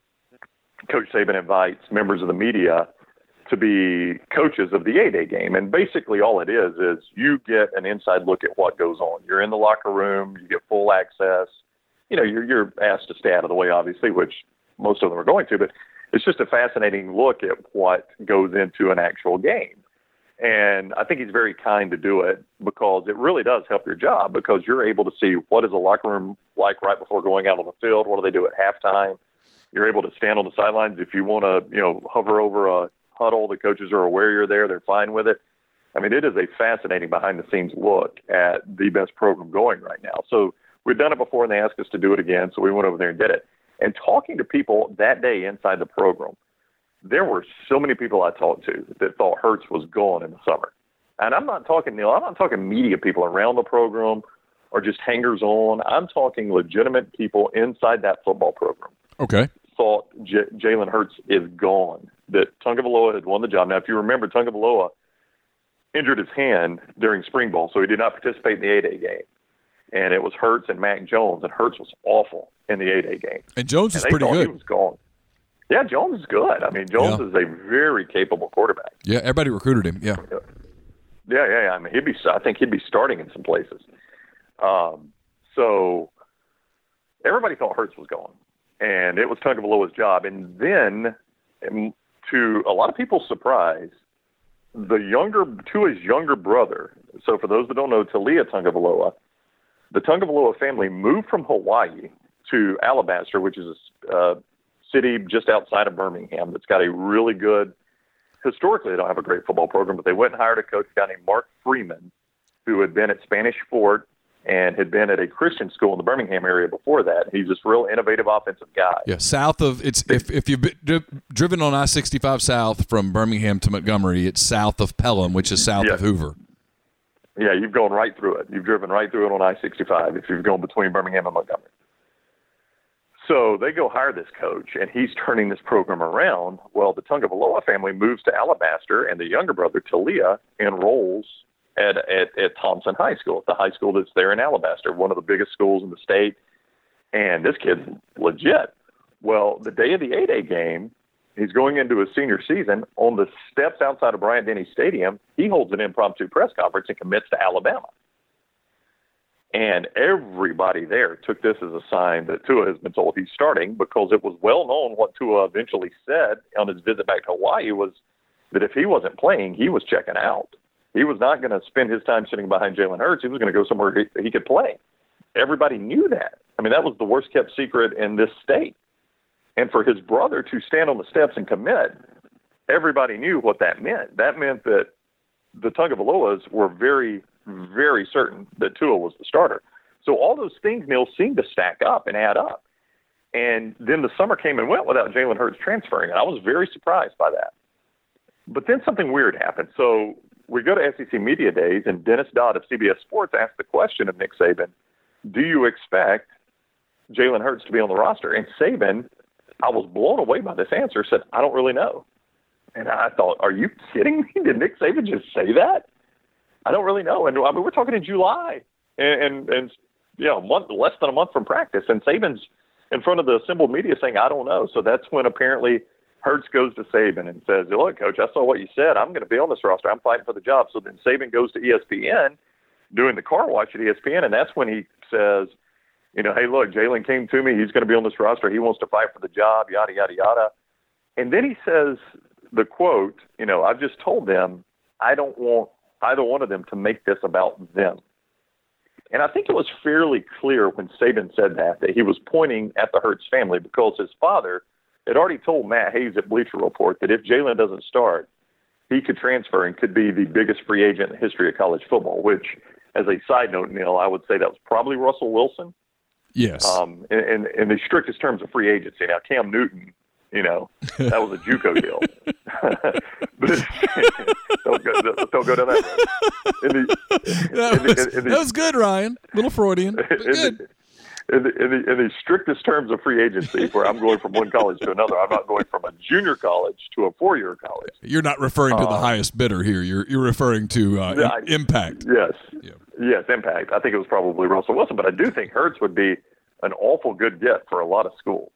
Speaker 6: Coach Saban invites members of the media to be coaches of the A-Day game. And basically all it is is you get an inside look at what goes on. You're in the locker room. You get full access. You know, you're, you're asked to stay out of the way, obviously, which most of them are going to. But it's just a fascinating look at what goes into an actual game. And I think he's very kind to do it because it really does help your job because you're able to see what is a locker room like right before going out on the field. What do they do at halftime? You're able to stand on the sidelines. If you want to, you know, hover over a huddle, the coaches are aware you're there. They're fine with it. I mean, it is a fascinating behind-the-scenes look at the best program going right now. So we've done it before, and they asked us to do it again, so we went over there and did it. And talking to people that day inside the program, there were so many people I talked to that thought Hurts was gone in the summer. And I'm not talking, Neil, I'm not talking media people around the program or just hangers-on. I'm talking legitimate people inside that football program.
Speaker 5: Okay.
Speaker 6: Thought J- Jalen Hurts is gone, that Tagovailoa had won the job. Now, if you remember, Tagovailoa injured his hand during spring ball, so he did not participate in the A-Day game. And it was Hurts and Mac Jones, and Hurts was awful in the A-Day game.
Speaker 5: And Jones is
Speaker 6: and
Speaker 5: pretty good.
Speaker 6: He was gone. Yeah, Jones is good. I mean, Jones
Speaker 5: yeah.
Speaker 6: is a very capable quarterback.
Speaker 5: Yeah, everybody recruited him. Yeah.
Speaker 6: Yeah, yeah, yeah. I mean, he'd be. I think he'd be starting in some places. Um, so everybody thought Hurts was gone, and it was Tagovailoa's job. And then, to a lot of people's surprise, the younger Tua's younger brother. So for those that don't know, Taulia Tagovailoa, the Tagovailoa family moved from Hawaii to Alabaster, which is a uh, city just outside of Birmingham that's got a really good. Historically, they don't have a great football program, but they went and hired a coach, a guy named Mark Freeman, who had been at Spanish Fort and had been at a Christian school in the Birmingham area before that. He's this real innovative offensive guy.
Speaker 5: Yeah, south of it's if if you've been, driven on I sixty-five south from Birmingham to Montgomery, it's south of Pelham, which is south
Speaker 6: yeah.
Speaker 5: of Hoover.
Speaker 6: Yeah, you've gone right through it. You've driven right through it on I sixty-five if you've gone between Birmingham and Montgomery. So they go hire this coach, and he's turning this program around. Well, the Tagovailoa family moves to Alabaster, and the younger brother, Taulia, enrolls at, at, at Thompson High School, the high school that's there in Alabaster, one of the biggest schools in the state. And this kid's legit. Well, the day of the A-Day game, he's going into his senior season. On the steps outside of Bryant-Denny Stadium, he holds an impromptu press conference and commits to Alabama. And everybody there took this as a sign that Tua has been told he's starting, because it was well known what Tua eventually said on his visit back to Hawaii was that if he wasn't playing, he was checking out. He was not going to spend his time sitting behind Jalen Hurts. He was going to go somewhere he, he could play. Everybody knew that. I mean, that was the worst kept secret in this state. And for his brother to stand on the steps and commit, everybody knew what that meant. That meant that the Tagovailoas were very, very certain that Tua was the starter. So all those things, Neil, seemed to stack up and add up. And then the summer came and went without Jalen Hurts transferring, and I was very surprised by that. But then something weird happened. So we go to S E C Media Days, and Dennis Dodd of C B S Sports asked the question of Nick Saban, do you expect Jalen Hurts to be on the roster? And Saban, I was blown away by this answer, said, I don't really know. And I thought, are you kidding me? Did Nick Saban just say that? I don't really know. And I mean, we're talking in July and, and, and you know, month, less than a month from practice. And Saban's in front of the assembled media saying, I don't know. So that's when apparently Hurts goes to Saban and says, look, Coach, I saw what you said. I'm going to be on this roster. I'm fighting for the job. So then Saban goes to E S P N doing the car watch at E S P N. And that's when he says, you know, hey, look, Jalen came to me. He's going to be on this roster. He wants to fight for the job, yada, yada, yada. And then he says the quote, you know, I've just told them I don't want either one of them to make this about them. And I think it was fairly clear when Saban said that, that he was pointing at the Hurts family, because his father had already told Matt Hayes at Bleacher Report that if Jalen doesn't start, he could transfer and could be the biggest free agent in the history of college football, which, as a side note, Neil, I would say that was probably Russell Wilson.
Speaker 5: Yes.
Speaker 6: Um, in, in, in the strictest terms of free agency. Now, Cam Newton, you know, that was a JUCO deal. But don't, go, don't go down that road. In the,
Speaker 5: that,
Speaker 6: in the,
Speaker 5: was,
Speaker 6: in the,
Speaker 5: that was good, Ryan. A little Freudian, but
Speaker 6: in
Speaker 5: good.
Speaker 6: The, in, the, in, the, in the strictest terms of free agency, where I'm going from one college to another, I'm not going from a junior college to a four-year college.
Speaker 5: You're not referring to
Speaker 6: um,
Speaker 5: the highest bidder here. You're you're referring to uh,
Speaker 6: I,
Speaker 5: impact.
Speaker 6: Yes.
Speaker 5: Yeah.
Speaker 6: Yes, impact. I think it was probably Russell Wilson, but I do think Hurts would be an awful good get for a lot of schools.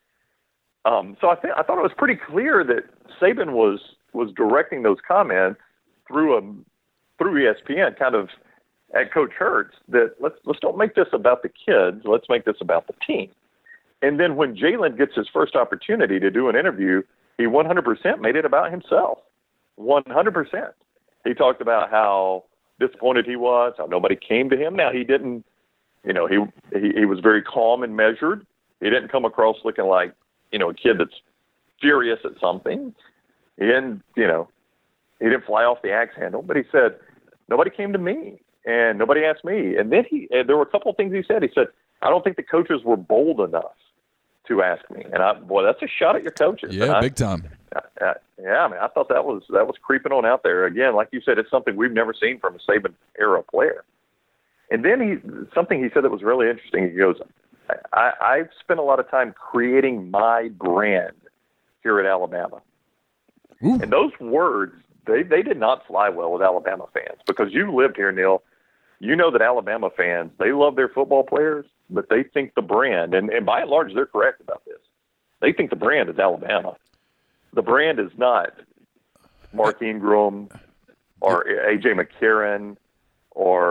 Speaker 6: Um, so I think I thought it was pretty clear that Saban was was directing those comments through a through E S P N, kind of at Coach Hurts, that let's let's don't make this about the kids, let's make this about the team. And then when Jalen gets his first opportunity to do an interview, he one hundred percent made it about himself. one hundred percent. He talked about how disappointed he was, how nobody came to him. Now, he didn't, you know, he he, he was very calm and measured. He didn't come across looking like, you know, a kid that's furious at something. He didn't, you know, he didn't fly off the axe handle, but he said, nobody came to me and nobody asked me. And then he, and there were a couple of things he said. He said, I don't think the coaches were bold enough to ask me. And I, boy, that's a shot at your coaches.
Speaker 5: Yeah,
Speaker 6: I,
Speaker 5: big time.
Speaker 6: I, I, yeah, I mean, I thought that was, that was creeping on out there. Again, like you said, it's something we've never seen from a Saban era player. And then he, something he said that was really interesting. He goes, I, I've spent a lot of time creating my brand here at Alabama. Ooh. And those words, they, they did not fly well with Alabama fans, because you lived here, Neil. You know that Alabama fans, they love their football players, but they think the brand, and, and by and large, they're correct about this. They think the brand is Alabama. The brand is not Mark Ingram or A J McCarron or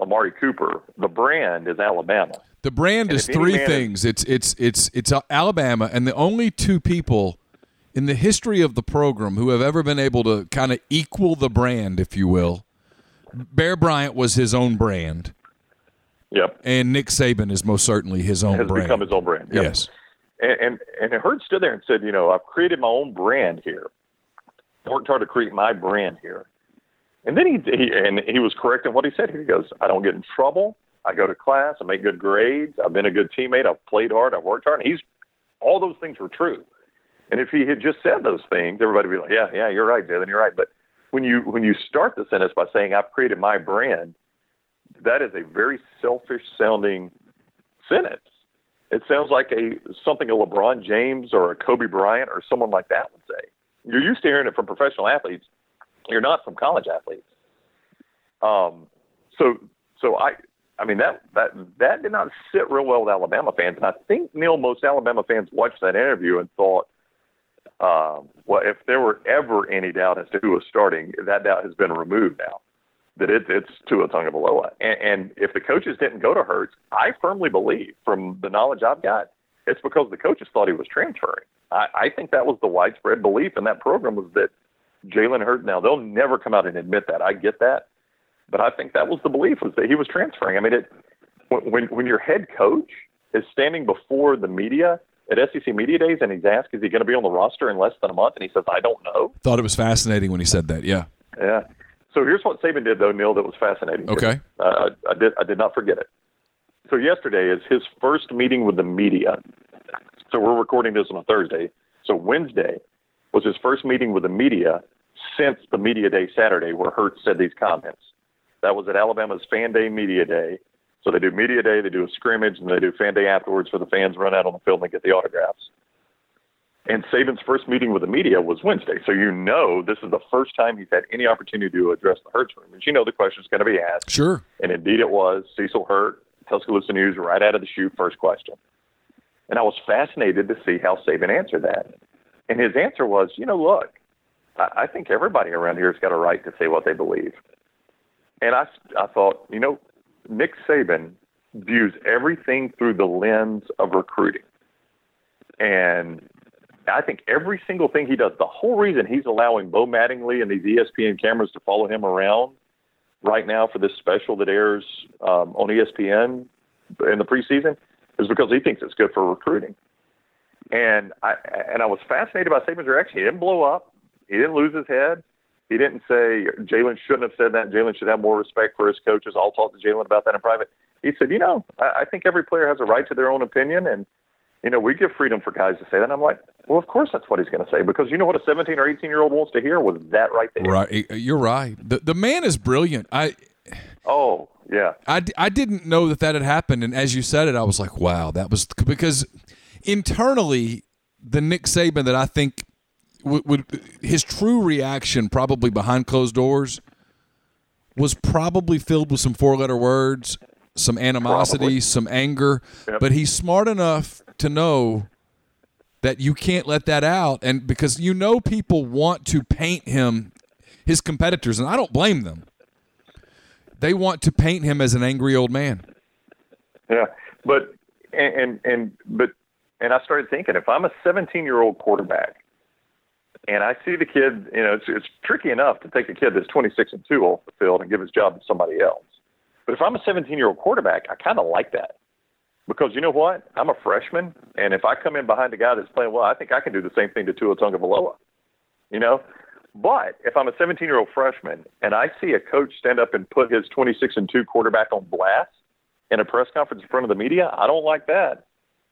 Speaker 6: Amari Cooper, the brand is Alabama.
Speaker 5: The brand
Speaker 6: and
Speaker 5: is three things. It's it's it's it's Alabama, and the only two people in the history of the program who have ever been able to kind of equal the brand, if you will. Bear Bryant was his own brand.
Speaker 6: Yep.
Speaker 5: And Nick Saban is most certainly his own
Speaker 6: has
Speaker 5: brand.
Speaker 6: Has become his own brand. Yep.
Speaker 5: Yes.
Speaker 6: And, and and Hurts stood there and said, you know, I've created my own brand here. Worked hard to create my brand here. And then he, he and he was correct in what he said here. He goes, I don't get in trouble. I go to class. I make good grades. I've been a good teammate. I've played hard. I've worked hard. And he's all those things were true. And if he had just said those things, everybody would be like, yeah, yeah, you're right, Jalen, you're right. But when you when you start the sentence by saying I've created my brand, that is a very selfish-sounding sentence. It sounds like a something a LeBron James or a Kobe Bryant or someone like that would say. You're used to hearing it from professional athletes. You're not from college athletes. Um, so so I I mean that that that did not sit real well with Alabama fans, and I think Neil, most Alabama fans watched that interview and thought, um, well, if there were ever any doubt as to who was starting, that doubt has been removed now. That it, it's Tua Tagovailoa, and, and if the coaches didn't go to Hurts, I firmly believe, from the knowledge I've got, it's because the coaches thought he was transferring. I, I think that was the widespread belief in that program, was that Jalen Hurts. Now they'll never come out and admit that. I get that, but I think that was the belief, was that he was transferring. I mean, it when when your head coach is standing before the media at S E C Media Days and he's asked, is he going to be on the roster in less than a month, and he says, I don't know.
Speaker 5: Thought it was fascinating when he said that. Yeah.
Speaker 6: Yeah. So here's what Saban did, though, Neil, that was fascinating.
Speaker 5: Okay.
Speaker 6: Uh, I, I did I did not forget it. So yesterday is his first meeting with the media. So we're recording this on a Thursday. So Wednesday was his first meeting with the media since the Media Day Saturday, where Hurts said these comments. That was at Alabama's Fan Day Media Day. So they do Media Day, they do a scrimmage, and they do Fan Day afterwards for the fans run out on the field and get the autographs. And Saban's first meeting with the media was Wednesday. So you know this is the first time he's had any opportunity to address the Hurts rumors. You know the question's going to be asked.
Speaker 5: Sure.
Speaker 6: And indeed it was. Cecil Hurt, Tuscaloosa News, right out of the chute, first question. And I was fascinated to see how Saban answered that. And his answer was, you know, look, I, I think everybody around here has got a right to say what they believe. And I, I thought, you know, Nick Saban views everything through the lens of recruiting. And I think every single thing he does, the whole reason he's allowing Bo Mattingly and these E S P N cameras to follow him around right now for this special that airs um, on E S P N in the preseason, is because he thinks it's good for recruiting. And I and I was fascinated by Saban's reaction. He didn't blow up. He didn't lose his head. He didn't say Jalen shouldn't have said that. Jalen should have more respect for his coaches. I'll talk to Jalen about that in private. He said, you know, I, I think every player has a right to their own opinion, and you know, we give freedom for guys to say that. And I'm like, well, of course that's what he's going to say, because you know what a seventeen or eighteen-year-old wants to hear was that right there.
Speaker 5: Right. You're right. The the man is brilliant. I
Speaker 6: Oh, yeah.
Speaker 5: I, I didn't know that that had happened, and as you said it, I was like, wow, that was – because internally, the Nick Saban that I think would, would – his true reaction probably behind closed doors was probably filled with some four-letter words, some animosity, probably. some anger, yep. But he's smart enough to know that you can't let that out, and because you know people want to paint him, his competitors, and I don't blame them. They want to paint him as an angry old man.
Speaker 6: Yeah, but and and, and but and I started thinking, if I'm a seventeen-year-old quarterback and I see the kid, you know, it's it's tricky enough to take a kid that's twenty-six and two off the field and give his job to somebody else. But if I'm a seventeen-year-old quarterback, I kind of like that. Because you know what? I'm a freshman, and if I come in behind a guy that's playing well, I think I can do the same thing to Tua Tagovailoa. You know? But if I'm a seventeen-year-old freshman and I see a coach stand up and put his twenty-six and two quarterback on blast in a press conference in front of the media, I don't like that.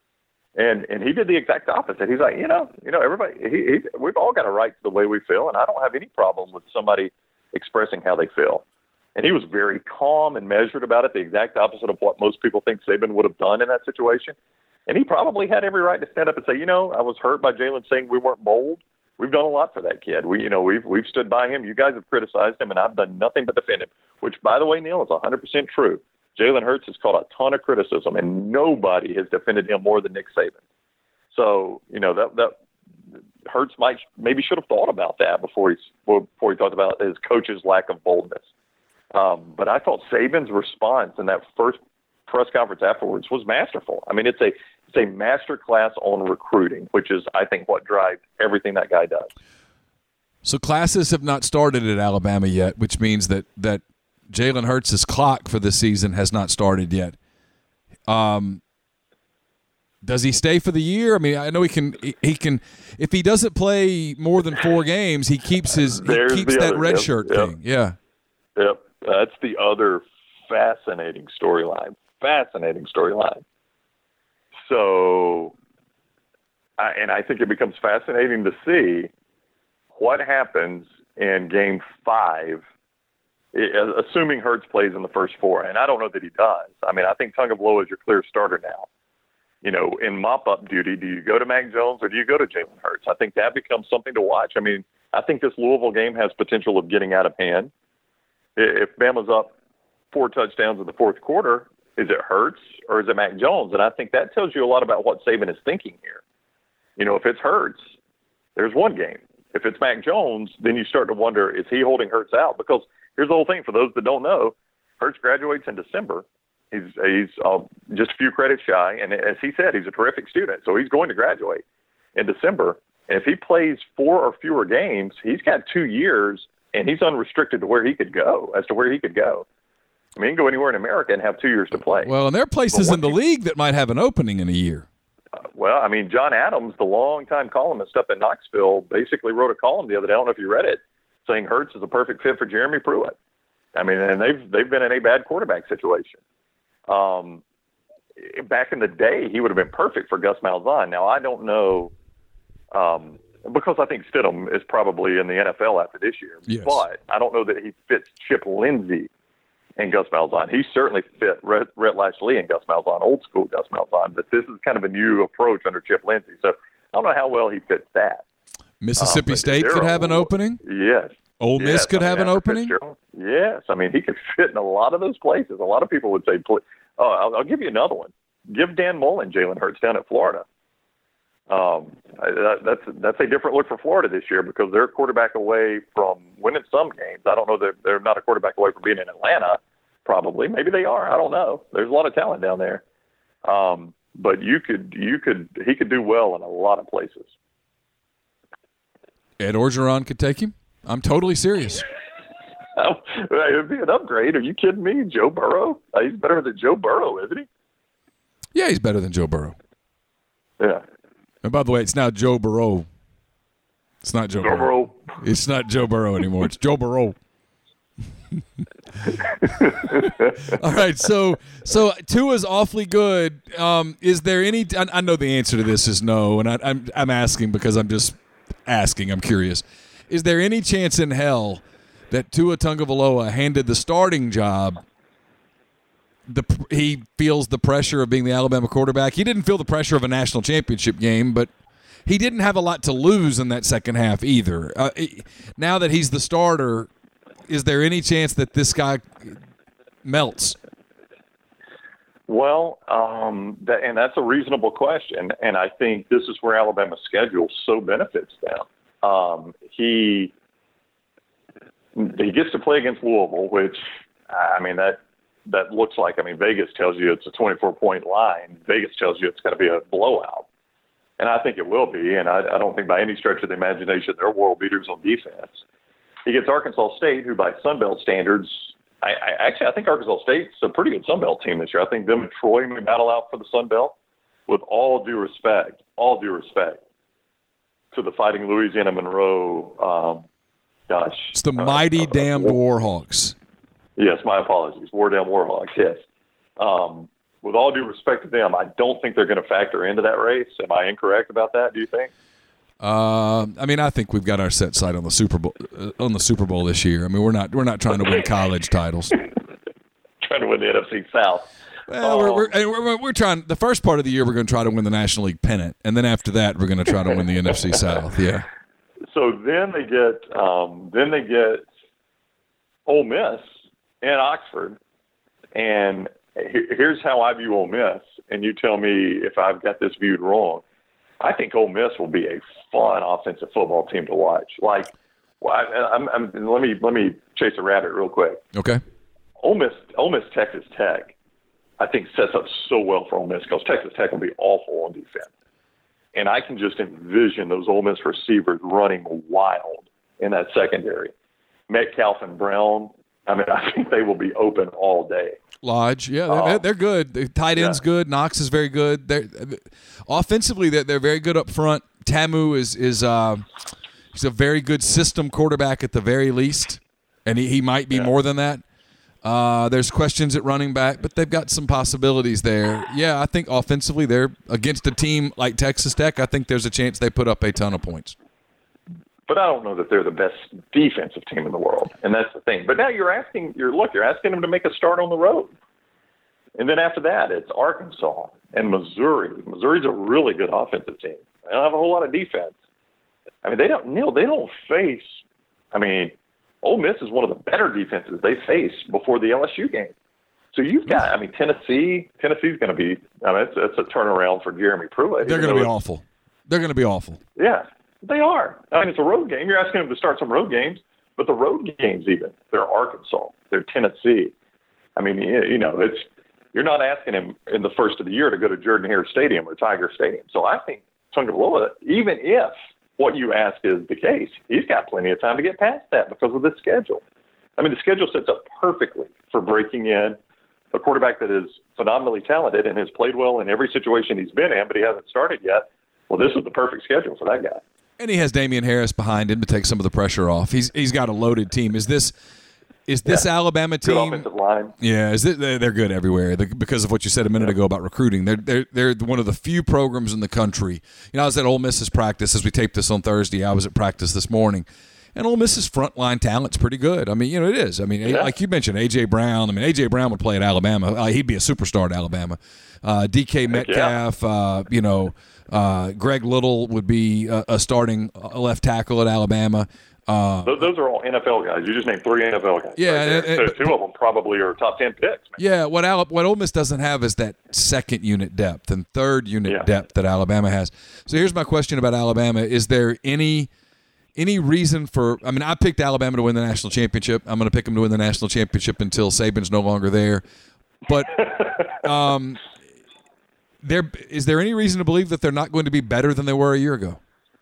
Speaker 6: And and he did the exact opposite. He's like, you know, you know, everybody, he, he, we've all got a right to the way we feel, and I don't have any problem with somebody expressing how they feel. And he was very calm and measured about it, the exact opposite of what most people think Saban would have done in that situation. And he probably had every right to stand up and say, you know, I was hurt by Jalen saying we weren't bold. We've done a lot for that kid. We, you know, we've we've stood by him. You guys have criticized him, and I've done nothing but defend him. Which, by the way, Neil, is one hundred percent true. Jalen Hurts has caught a ton of criticism, and nobody has defended him more than Nick Saban. So, you know, that that Hurts might maybe should have thought about that before he before he talked about his coach's lack of boldness. Um, but I thought Saban's response in that first press conference afterwards was masterful. I mean, it's a it's a master class on recruiting, which is, I think, what drives everything that guy does.
Speaker 5: So classes have not started at Alabama yet, which means that that Jalen Hurts' clock for the season has not started yet. Um, does he stay for the year? I mean, I know he can. He, he can. If he doesn't play more than four games, he keeps his. He
Speaker 6: There's
Speaker 5: keeps
Speaker 6: the
Speaker 5: that
Speaker 6: other-
Speaker 5: red
Speaker 6: yep,
Speaker 5: shirt
Speaker 6: yep.
Speaker 5: thing. Yeah.
Speaker 6: Yep, that's the other fascinating storyline. Fascinating storyline. So, I, and I think it becomes fascinating to see what happens in Game Five, i- assuming Hurts plays in the first four. And I don't know that he does. I mean, I think Tagovailoa is your clear starter now. You know, in mop-up duty, do you go to Mac Jones or do you go to Jalen Hurts? I think that becomes something to watch. I mean, I think this Louisville game has potential of getting out of hand. If Bama's up four touchdowns in the fourth quarter, is it Hurts or is it Mac Jones? And I think that tells you a lot about what Saban is thinking here. You know, if it's Hurts, there's one game. If it's Mac Jones, then you start to wonder, is he holding Hurts out? Because here's the whole thing. For those that don't know, Hurts graduates in December. He's he's uh, just a few credits shy. And as he said, he's a terrific student. So he's going to graduate in December. And if he plays four or fewer games, he's got two years, and he's unrestricted to where he could go, as to where he could go. I mean, he can go anywhere in America and have two years to play.
Speaker 5: Well, and there are places
Speaker 6: But
Speaker 5: in the
Speaker 6: once you-
Speaker 5: league that might have an opening in a year.
Speaker 6: Uh, well, I mean, John Adams, the longtime columnist up in Knoxville, basically wrote a column the other day. I don't know if you read it, saying Hurts is a perfect fit for Jeremy Pruitt. I mean, and they've they've been in a bad quarterback situation. Um, back in the day, he would have been perfect for Gus Malzahn. Now, I don't know, um, because I think Stidham is probably in the N F L after this year.
Speaker 5: Yes.
Speaker 6: But I don't know that he fits Chip Lindsey and Gus Malzahn. He certainly fit Rhett, Rhett Lashley and Gus Malzahn, old school Gus Malzahn. But this is kind of a new approach under Chip Lindsey. So I don't know how well he fits that.
Speaker 5: Mississippi
Speaker 6: Um, but
Speaker 5: State
Speaker 6: they're
Speaker 5: could
Speaker 6: a-
Speaker 5: have an opening.
Speaker 6: Yes.
Speaker 5: Ole Miss
Speaker 6: Yes,
Speaker 5: could
Speaker 6: I mean,
Speaker 5: have an
Speaker 6: after
Speaker 5: opening.
Speaker 6: Fitzgerald. Yes, I mean he could fit in a lot of those places. A lot of people would say, "Oh, I'll, I'll give you another one. Give Dan Mullen Jalen Hurts down at Florida." Um, I- that, that's that's a different look for Florida this year because they're a quarterback away from winning some games. I don't know that they're not a quarterback away from being in Atlanta. Probably, maybe they are. I don't know. There's a lot of talent down there. Um, but you could you could he could do well in a lot of places.
Speaker 5: Ed Orgeron could take him. I'm totally serious.
Speaker 6: It'd be an upgrade. Are you kidding me? Joe Burrow? Uh, he's better than Joe Burrow, isn't he?
Speaker 5: Yeah, he's better than Joe Burrow.
Speaker 6: Yeah.
Speaker 5: And by the way, it's now Joe Burrow. It's not Joe,
Speaker 6: Joe
Speaker 5: Burrow.
Speaker 6: Burrow.
Speaker 5: It's not Joe Burrow anymore. It's Joe Burrow. All right, so so Tua's awfully good. Um, is there any? I, I know the answer to this is no, and I, I'm I'm asking because I'm just asking. I'm curious. Is there any chance in hell that Tua Tagovailoa handed the starting job? The he feels the pressure of being the Alabama quarterback. He didn't feel the pressure of a national championship game, but he didn't have a lot to lose in that second half either. Uh, now that he's the starter, is there any chance that this guy melts?
Speaker 6: Well, um, that, and that's a reasonable question, and I think this is where Alabama's schedule so benefits them. Um, he he gets to play against Louisville, which I mean that that looks like I mean Vegas tells you it's a twenty-four point line. Vegas tells you it's going to be a blowout, and I think it will be. And I, I don't think by any stretch of the imagination they're world beaters on defense. He gets Arkansas State, who by Sun Belt standards, I, I actually I think Arkansas State's a pretty good Sun Belt team this year. I think them and Troy may battle out for the Sun Belt. With all due respect, all due respect to the Fighting Louisiana Monroe. Um, gosh,
Speaker 5: It's the
Speaker 6: uh,
Speaker 5: mighty
Speaker 6: uh,
Speaker 5: damned
Speaker 6: uh,
Speaker 5: Warhawks.
Speaker 6: Yes, my apologies. Wardell Warhawks, yes. Um, with all due respect to them, I don't think they're going to factor into that race. Am I incorrect about that, do you think?
Speaker 5: Uh, I mean, I think we've got our set sight on the Super Bowl uh, on the Super Bowl this year. I mean, we're not we're not trying to win college titles.
Speaker 6: Trying to win the N F C South.
Speaker 5: Well, we're, we're, and we're we're trying. The first part of the year, we're going to try to win the National League pennant, and then after that, we're going to try to win the N F C South. Yeah.
Speaker 6: So then they get um, then they get Ole Miss and Oxford, and he- here's how I view Ole Miss, and you tell me if I've got this viewed wrong. I think Ole Miss will be a fun offensive football team to watch. Like, well, I, I'm, I'm, let me let me chase a rabbit real quick.
Speaker 5: Okay.
Speaker 6: Ole Miss, Ole Miss Texas Tech, I think sets up so well for Ole Miss because Texas Tech will be awful on defense. And I can just envision those Ole Miss receivers running wild in that secondary. Metcalf and Brown, I mean, I think they will be open all day.
Speaker 5: Lodge, yeah,
Speaker 6: Uh,
Speaker 5: they're, they're good. The tight end's
Speaker 6: yeah.
Speaker 5: good. Knox is very good. They're offensively, they're, they're very good up front. Tamu is is uh, he's a very good system quarterback at the very least, and he, he might be
Speaker 6: Yeah.
Speaker 5: more than that. Uh, there's questions at running back, but they've got some possibilities there. Yeah, I think offensively, they're against a team like Texas Tech. I think there's a chance they put up a ton of points.
Speaker 6: But I don't know that they're the best defensive team in the world, and that's the thing. But now you're asking, you're look, you're asking them to make a start on the road, and then after that, it's Arkansas and Missouri. Missouri's a really good offensive team. They don't have a whole lot of defense. I mean, they don't, Neil, they don't face. I mean, Ole Miss is one of the better defenses they faced before the L S U game. So you've got, I mean, Tennessee. Tennessee's going to be. I mean, it's, it's a turnaround for Jeremy Pruitt.
Speaker 5: They're going to be
Speaker 6: it's-
Speaker 5: awful. They're going to be awful.
Speaker 6: Yeah, they are. I mean, it's a road game. You're asking them to start some road games, but the road games even, they're Arkansas, they're Tennessee. I mean, you you know, it's you're not asking him in the first of the year to go to Jordan-Hare Stadium or Tiger Stadium. So I think Tagovailoa, even if what you ask is the case, he's got plenty of time to get past that because of the schedule. I mean, the schedule sets up perfectly for breaking in a quarterback that is phenomenally talented and has played well in every situation he's been in, but he hasn't started yet. Well, this is the perfect schedule for that guy.
Speaker 5: And he has Damian Harris behind him to take some of the pressure off. He's he's got a loaded team. Is this is this
Speaker 6: Yeah.
Speaker 5: Alabama
Speaker 6: Good
Speaker 5: team?
Speaker 6: offensive line.
Speaker 5: Yeah, is it, they're good everywhere the, because of what you said a minute ago about recruiting. They're they're they're one of the few programs in the country. You know, I was at Ole Miss's practice as we taped this on Thursday. I was at practice this morning, and Ole Miss's frontline talent's pretty good. I mean, you know, it is. I mean,
Speaker 6: Yeah.
Speaker 5: like you mentioned, A J Brown. I mean, A J Brown would play at Alabama. Uh, he'd be a superstar at Alabama. Uh, D K Metcalf. Uh, you know, uh, Greg Little would be a, a starting left tackle at Alabama. Uh,
Speaker 6: Those, those are all N F L guys. You just named three N F L guys.
Speaker 5: Yeah,
Speaker 6: right there.
Speaker 5: and- and-
Speaker 6: so two of them probably are top ten picks. Man.
Speaker 5: Yeah, what Al- what Ole Miss doesn't have is that second unit depth and third unit
Speaker 6: Yeah.
Speaker 5: depth that Alabama has. So here's my question about Alabama: is there any any reason for? I mean, I picked Alabama to win the national championship. I'm going to pick them to win the national championship until Saban's no longer there. But um, there is there any reason to believe that they're not going to be better than they were a year ago?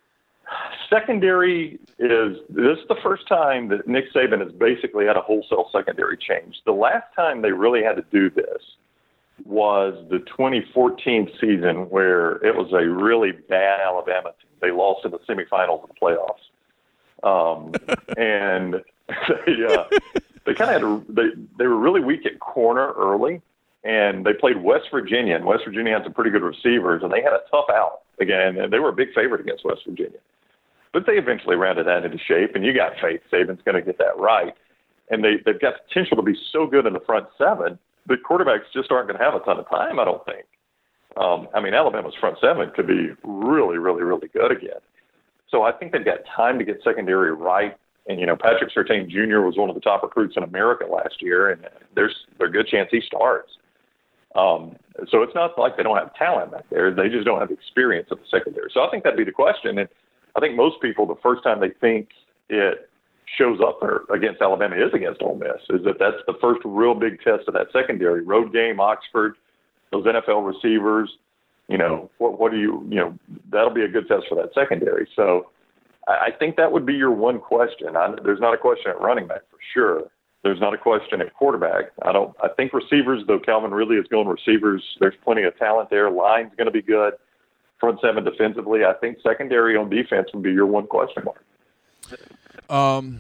Speaker 6: Secondary is this is the first time that Nick Saban has basically had a wholesale secondary change. The last time they really had to do this was the twenty fourteen season, where it was a really bad Alabama team. They lost in the semifinals of the playoffs, um, and they uh, they kind of had a, they they were really weak at corner early, and they played West Virginia, and West Virginia had some pretty good receivers, and they had a tough out again, and they were a big favorite against West Virginia. But they eventually rounded that into shape, and you got faith Saban's going to get that right. And they, they've got potential to be so good in the front seven, but quarterbacks just aren't going to have a ton of time, I don't think. Um, I mean, Alabama's front seven could be really, really, really good again. So I think they've got time to get secondary right. And, you know, Patrick Surtain Junior was one of the top recruits in America last year, and there's, there's a good chance he starts. Um, so it's not like they don't have talent back there. They just don't have experience at the secondary. So I think that'd be the question. And I think most people, the first time they think it shows up there against Alabama is against Ole Miss, is that that's the first real big test of that secondary. Road game, Oxford, those N F L receivers, you know, what, what do you, you know, that'll be a good test for that secondary. So I, I think that would be your one question. I, there's not a question at running back for sure. There's not a question at quarterback. I don't, I think receivers, though Calvin Ridley is going receivers, there's plenty of talent there. Line's going to be good. Front seven defensively, I think secondary on defense would be your one question mark.
Speaker 5: Um,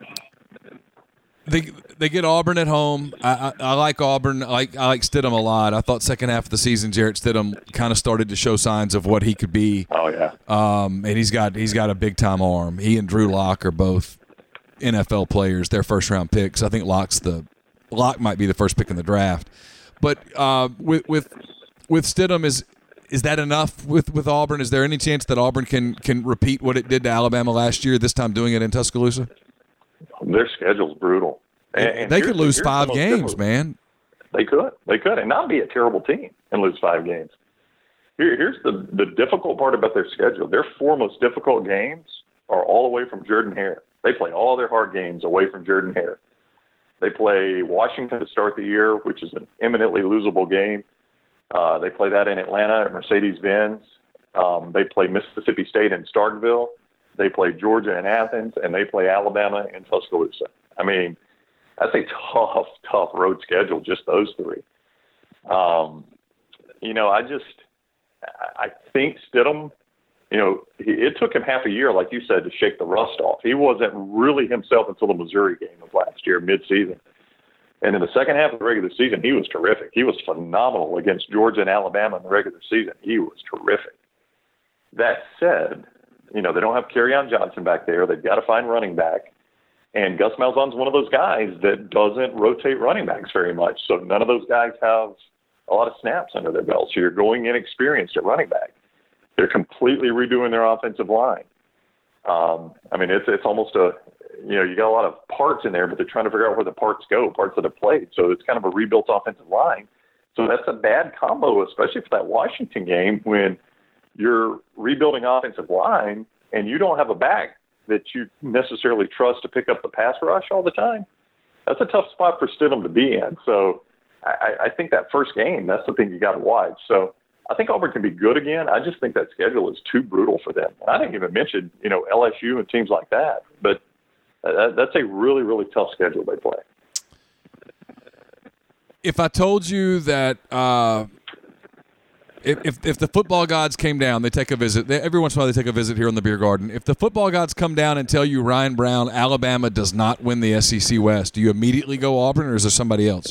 Speaker 5: they they get Auburn at home. I, I, I like Auburn. I like I like Stidham a lot. I thought second half of the season, Jarrett Stidham kind of started to show signs of what he could be.
Speaker 6: Oh yeah.
Speaker 5: Um, and he's got he's got a big time arm. He and Drew Lock are both N F L players. They're first round picks. I think Lock's the Lock might be the first pick in the draft. But uh, with with with Stidham is. Is that enough with, with Auburn? Is there any chance that Auburn can, can repeat what it did to Alabama last year, this time doing it in Tuscaloosa?
Speaker 6: Their schedule's brutal. And, and
Speaker 5: they could
Speaker 6: here's-
Speaker 5: lose
Speaker 6: here's
Speaker 5: five
Speaker 6: the most
Speaker 5: games,
Speaker 6: difficult-
Speaker 5: man.
Speaker 6: They could. They could, and not be a terrible team and lose five games. Here, here's the, the difficult part about their schedule. Their four most difficult games are all away from Jordan-Hare. They play all their hard games away from Jordan-Hare. They play Washington to start the year, which is an eminently losable game. Uh, they play that in Atlanta at Mercedes-Benz. Um, they play Mississippi State in Starkville. They play Georgia in Athens, and they play Alabama in Tuscaloosa. I mean, that's a tough, tough road schedule, just those three. Um, you know, I just I think Stidham, you know, he, it took him half a year, like you said, to shake the rust off. He wasn't really himself until the Missouri game of last year, mid-season. And in the second half of the regular season, he was terrific. He was phenomenal against Georgia and Alabama in the regular season. He was terrific. That said, you know, they don't have Kerryon Johnson back there. They've got to find running back. And Gus Malzahn's one of those guys that doesn't rotate running backs very much. So none of those guys have a lot of snaps under their belt. So you're going inexperienced at running back. They're completely redoing their offensive line. Um, I mean, it's it's almost a, you know, you got a lot of parts in there, but they're trying to figure out where the parts go, parts that have played. So it's kind of a rebuilt offensive line. So that's a bad combo, especially for that Washington game when you're rebuilding offensive line and you don't have a back that you necessarily trust to pick up the pass rush all the time. That's a tough spot for Stidham to be in. So I, I think that first game, that's the thing you got to watch. So I think Auburn can be good again. I just think that schedule is too brutal for them. And I didn't even mention, you know, L S U and teams like that. But that, that's a really, really tough schedule they play.
Speaker 5: If I told you that uh, if, if if the football gods came down, they take a visit. They, every once in a while they take a visit here in the Beer Garden. If the football gods come down and tell you Ryan Brown, Alabama does not win the S E C West, do you immediately go Auburn or is there somebody else?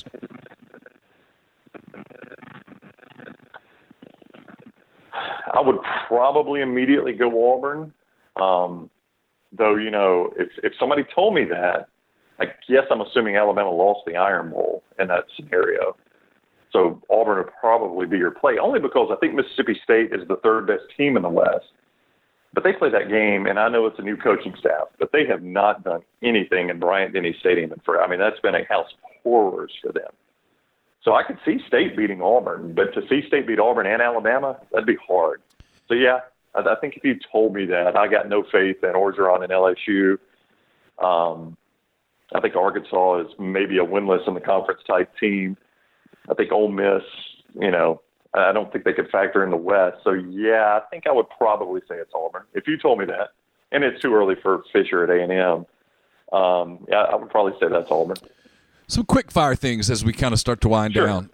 Speaker 6: I would probably immediately go Auburn. Um, though, you know, if, if somebody told me that, I guess I'm assuming Alabama lost the Iron Bowl in that scenario. So Auburn would probably be your play, only because I think Mississippi State is the third best team in the West. But they play that game, and I know it's a new coaching staff, but they have not done anything in Bryant-Denny Stadium. And for, I mean, that's been a house of horrors for them. So I could see State beating Auburn, but to see State beat Auburn and Alabama, that'd be hard. So, yeah, I, I think if you told me that, I got no faith in Orgeron and L S U. Um, I think Arkansas is maybe a winless in the conference type team. I think Ole Miss, you know, I don't think they could factor in the West. So, yeah, I think I would probably say it's Auburn. If you told me that, and it's too early for Fisher at A and M, um, yeah, I would probably say that's Auburn.
Speaker 5: Some quick fire things as we kind of start to wind
Speaker 6: Sure.
Speaker 5: down.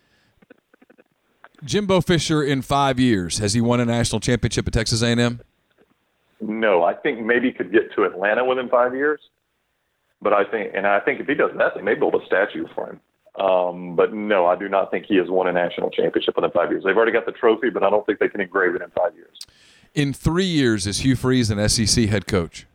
Speaker 5: Jimbo Fisher in five years, has he won a national championship at Texas A and M?
Speaker 6: No, I think maybe he could get to Atlanta within five years. But I think, and I think if he does that, they may build a statue for him. Um, but no, I do not think he has won a national championship within five years. They've already got the trophy, but I don't think they can engrave it in five years.
Speaker 5: In three years, is Hugh Freeze an S E C head coach?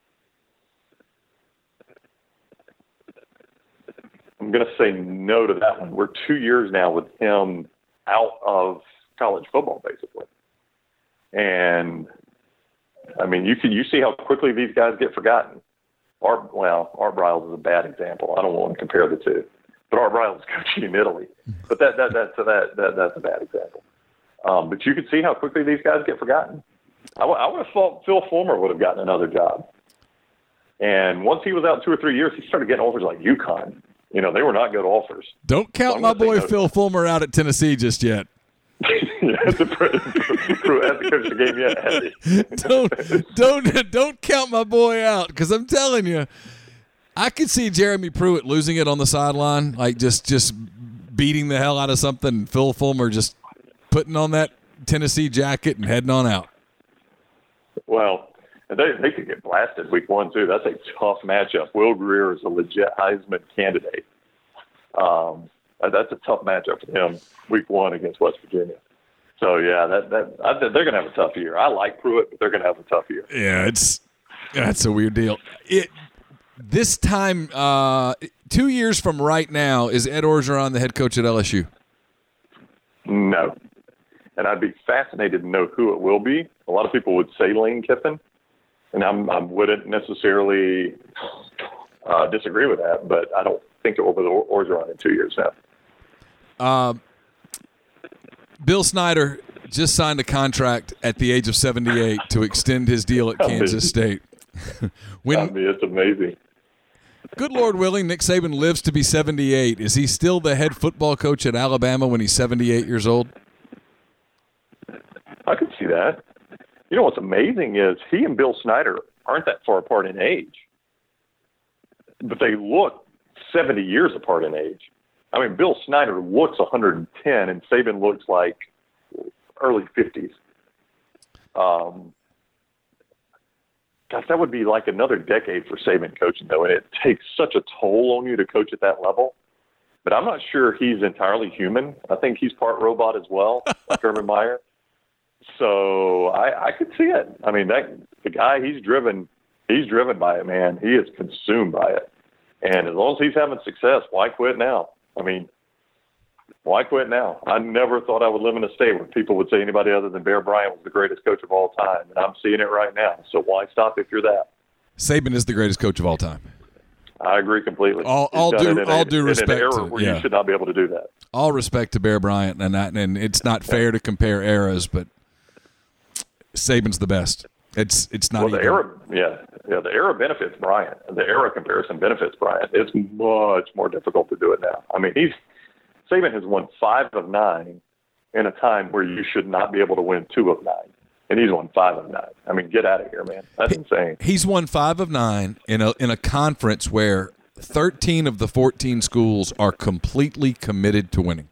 Speaker 6: I'm going to say no to that one. We're two years now with him out of college football, basically. And, I mean, you can, you see how quickly these guys get forgotten. Art, well, Art Briles is a bad example. I don't want to compare the two. But Art Briles is coaching in Italy. But that, that, that's, that, that, that's a bad example. Um, but you can see how quickly these guys get forgotten. I, w- I would have thought Phil Fulmer would have gotten another job. And once he was out two or three years, he started getting offers like UConn. You know, they were not good offers.
Speaker 5: Don't count
Speaker 6: so
Speaker 5: my boy
Speaker 6: no
Speaker 5: Phil Fulmer out at Tennessee just yet.
Speaker 6: yeah, hasn't coached the game yet, has he?
Speaker 5: don't don't don't count my boy out, because I'm telling you, I could see Jeremy Pruitt losing it on the sideline, like just just beating the hell out of something, and Phil Fulmer just putting on that Tennessee jacket and heading on out.
Speaker 6: Well, they they could get blasted week one too. That's a tough matchup. Will Greer is a legit Heisman candidate. Um, that's a tough matchup for him week one against West Virginia. So yeah, that that I, they're going to have a tough year. I like Pruitt, but they're going to have a tough year.
Speaker 5: Yeah, it's that's a weird deal. It this time, uh, two years from right now, is Ed Orgeron the head coach at L S U?
Speaker 6: No, and I'd be fascinated to know who it will be. A lot of people would say Lane Kiffin, and I'm, I wouldn't necessarily uh, disagree with that, but I don't think it will be Orgeron in two years now.
Speaker 5: Um, Bill Snyder just signed a contract at the age of seventy-eight to extend his deal at Kansas State. when
Speaker 6: I mean, it's amazing.
Speaker 5: Good Lord willing, Nick Saban lives to be seventy-eight. Is he still the head football coach at Alabama when he's seventy-eight years old?
Speaker 6: I could see that. You know what's amazing is he and Bill Snyder aren't that far apart in age, but they look seventy years apart in age. I mean, Bill Snyder looks one hundred ten, and Saban looks like early fifties. Um, gosh, that would be like another decade for Saban coaching, though, and it takes such a toll on you to coach at that level. But I'm not sure he's entirely human. I think he's part robot as well, like Urban Meyer. So I, I could see it. I mean, that the guy, he's driven, he's driven by it, man. He is consumed by it. And as long as he's having success, why quit now? I mean, why quit now? I never thought I would live in a state where people would say anybody other than Bear Bryant was the greatest coach of all time, and I'm seeing it right now. So why stop if you're that?
Speaker 5: Saban is the greatest coach of all time.
Speaker 6: I agree completely.
Speaker 5: All, all due, all
Speaker 6: a,
Speaker 5: due respect.
Speaker 6: In an era
Speaker 5: to,
Speaker 6: where
Speaker 5: yeah.
Speaker 6: you should not be able to do that.
Speaker 5: All respect to Bear Bryant, and that, and it's not fair to compare eras, but Saban's the best. It's it's not.
Speaker 6: Well, the
Speaker 5: even.
Speaker 6: era, yeah, yeah, the era benefits Bryant. The era comparison benefits Bryant. It's much more difficult to do it now. I mean, he's Saban has won five of nine in a time where you should not be able to win two of nine, and he's won five of nine. I mean, get out of here, man. That's he, insane.
Speaker 5: He's won five of nine in a in a conference where thirteen of the fourteen schools are completely committed to winning.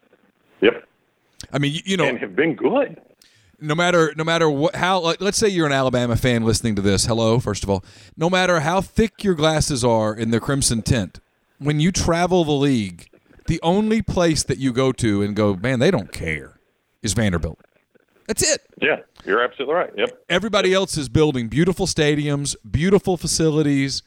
Speaker 6: Yep.
Speaker 5: I mean, you, you know,
Speaker 6: and have been good.
Speaker 5: No matter, no matter what, how. Like, let's say you're an Alabama fan listening to this. Hello, first of all. No matter how thick your glasses are in the crimson tint, when you travel the league, the only place that you go to and go, man, they don't care, is Vanderbilt. That's it.
Speaker 6: Yeah, you're absolutely right. Yep.
Speaker 5: Everybody else is building beautiful stadiums, beautiful facilities.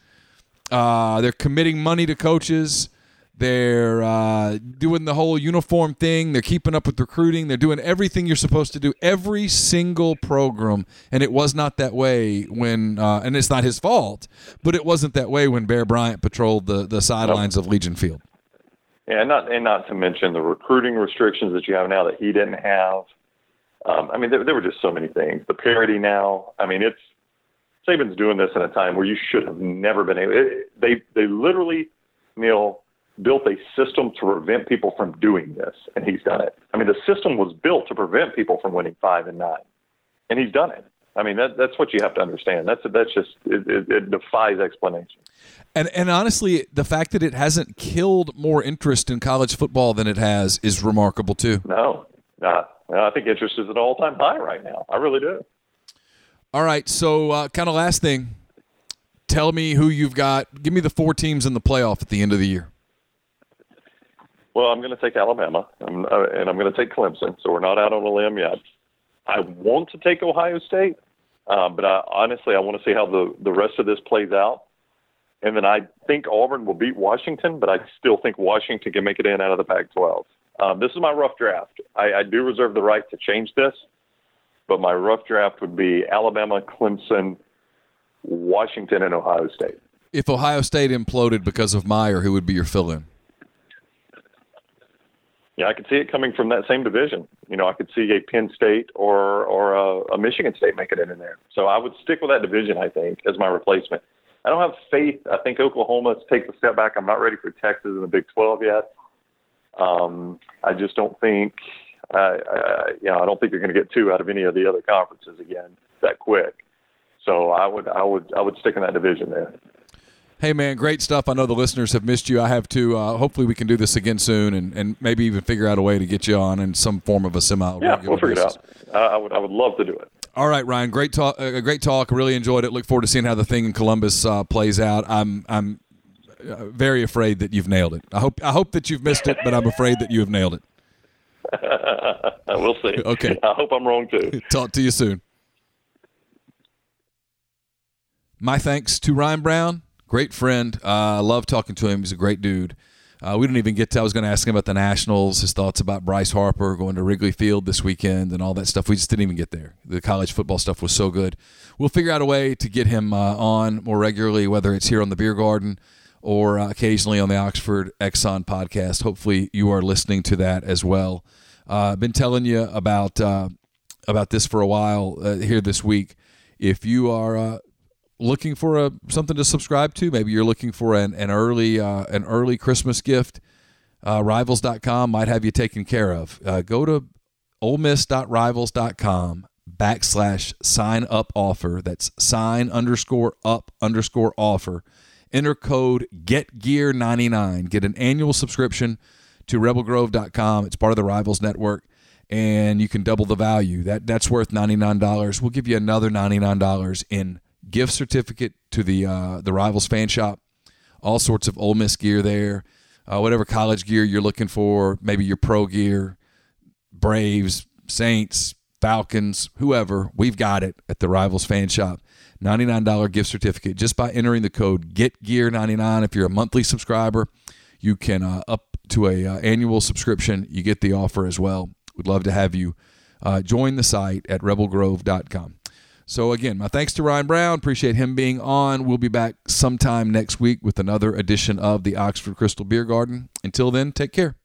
Speaker 5: Uh, they're committing money to coaches. They're uh, doing the whole uniform thing. They're keeping up with recruiting. They're doing everything you're supposed to do, every single program. And it was not that way when, uh, and it's not his fault, but it wasn't that way when Bear Bryant patrolled the, the sidelines of Legion Field.
Speaker 6: Yeah, and not and not to mention the recruiting restrictions that you have now that he didn't have. Um, I mean, there, there were just so many things. The parity now. I mean, it's Saban's doing this in a time where you should have never been able. It, they they literally, Neil, built a system to prevent people from doing this, and he's done it. I mean, the system was built to prevent people from winning five and nine, and he's done it. I mean, that that's what you have to understand. That's that's just it, it, it defies explanation.
Speaker 5: And and honestly, the fact that it hasn't killed more interest in college football than it has is remarkable too.
Speaker 6: No, not. I think interest is at an all-time high right now. I really do.
Speaker 5: All right, so uh, kind of last thing, tell me who you've got. Give me the four teams in the playoff at the end of the year.
Speaker 6: Well, I'm going to take Alabama, I'm, uh, and I'm going to take Clemson, so we're not out on a limb yet. I want to take Ohio State, uh, but I, honestly, I want to see how the, the rest of this plays out. And then I think Auburn will beat Washington, but I still think Washington can make it in out of the Pac twelve. Um, this is my rough draft. I, I do reserve the right to change this, but my rough draft would be Alabama, Clemson, Washington, and Ohio State.
Speaker 5: If Ohio State imploded because of Meyer, who would be your fill-in?
Speaker 6: Yeah, I could see it coming from that same division. You know, I could see a Penn State or or a, a Michigan State making it in there. So I would stick with that division, I think, as my replacement. I don't have faith. I think Oklahoma takes a step back. I'm not ready for Texas in the Big twelve yet. Um, I just don't think, uh, uh, you know, I don't think you're going to get two out of any of the other conferences again that quick. So I would, I would, I would stick in that division there.
Speaker 5: Hey, man, great stuff. I know the listeners have missed you. I have too. Uh, hopefully we can do this again soon and, and maybe even figure out a way to get you on in some form of a semi.
Speaker 6: Yeah, we'll figure basis. it out. Uh, I would I would love to do it.
Speaker 5: All right, Ryan, great talk. Uh, great talk. Really enjoyed it. Look forward to seeing how the thing in Columbus uh, plays out. I'm I'm uh, very afraid that you've nailed it. I hope I hope that you've missed it, but I'm afraid that you have nailed it.
Speaker 6: We'll see.
Speaker 5: Okay.
Speaker 6: I hope I'm wrong, too.
Speaker 5: Talk to you soon. My thanks to Ryan Brown. Great friend. I uh, love talking to him. He's a great dude. Uh, we didn't even get to – I was going to ask him about the Nationals, his thoughts about Bryce Harper going to Wrigley Field this weekend and all that stuff. We just didn't even get there. The college football stuff was so good. We'll figure out a way to get him uh, on more regularly, whether it's here on the Beer Garden or uh, occasionally on the Oxford Exxon podcast. Hopefully you are listening to that as well. I've uh, been telling you about uh, about this for a while uh, here this week. If you are uh, looking for a something to subscribe to, maybe you're looking for an, an early uh, an early Christmas gift, uh, rivals dot com might have you taken care of. Uh, go to ole miss dot rivals dot com backslash sign up offer. That's sign underscore up underscore offer. Enter code get gear ninety-nine. Get an annual subscription to rebel grove dot com. It's part of the Rivals Network, and you can double the value. That That's worth ninety-nine dollars. We'll give you another ninety-nine dollars in gift certificate to the uh, the Rivals fan shop. All sorts of Ole Miss gear there. Uh, whatever college gear you're looking for, maybe your pro gear, Braves, Saints, Falcons, whoever, we've got it at the Rivals fan shop. ninety-nine dollars gift certificate just by entering the code get gear ninety-nine. If you're a monthly subscriber, you can uh, up to a uh, annual subscription. You get the offer as well. We'd love to have you uh, join the site at rebel grove dot com. So, again, my thanks to Ryan Brown. Appreciate him being on. We'll be back sometime next week with another edition of the Oxford Crystal Beer Garden. Until then, take care.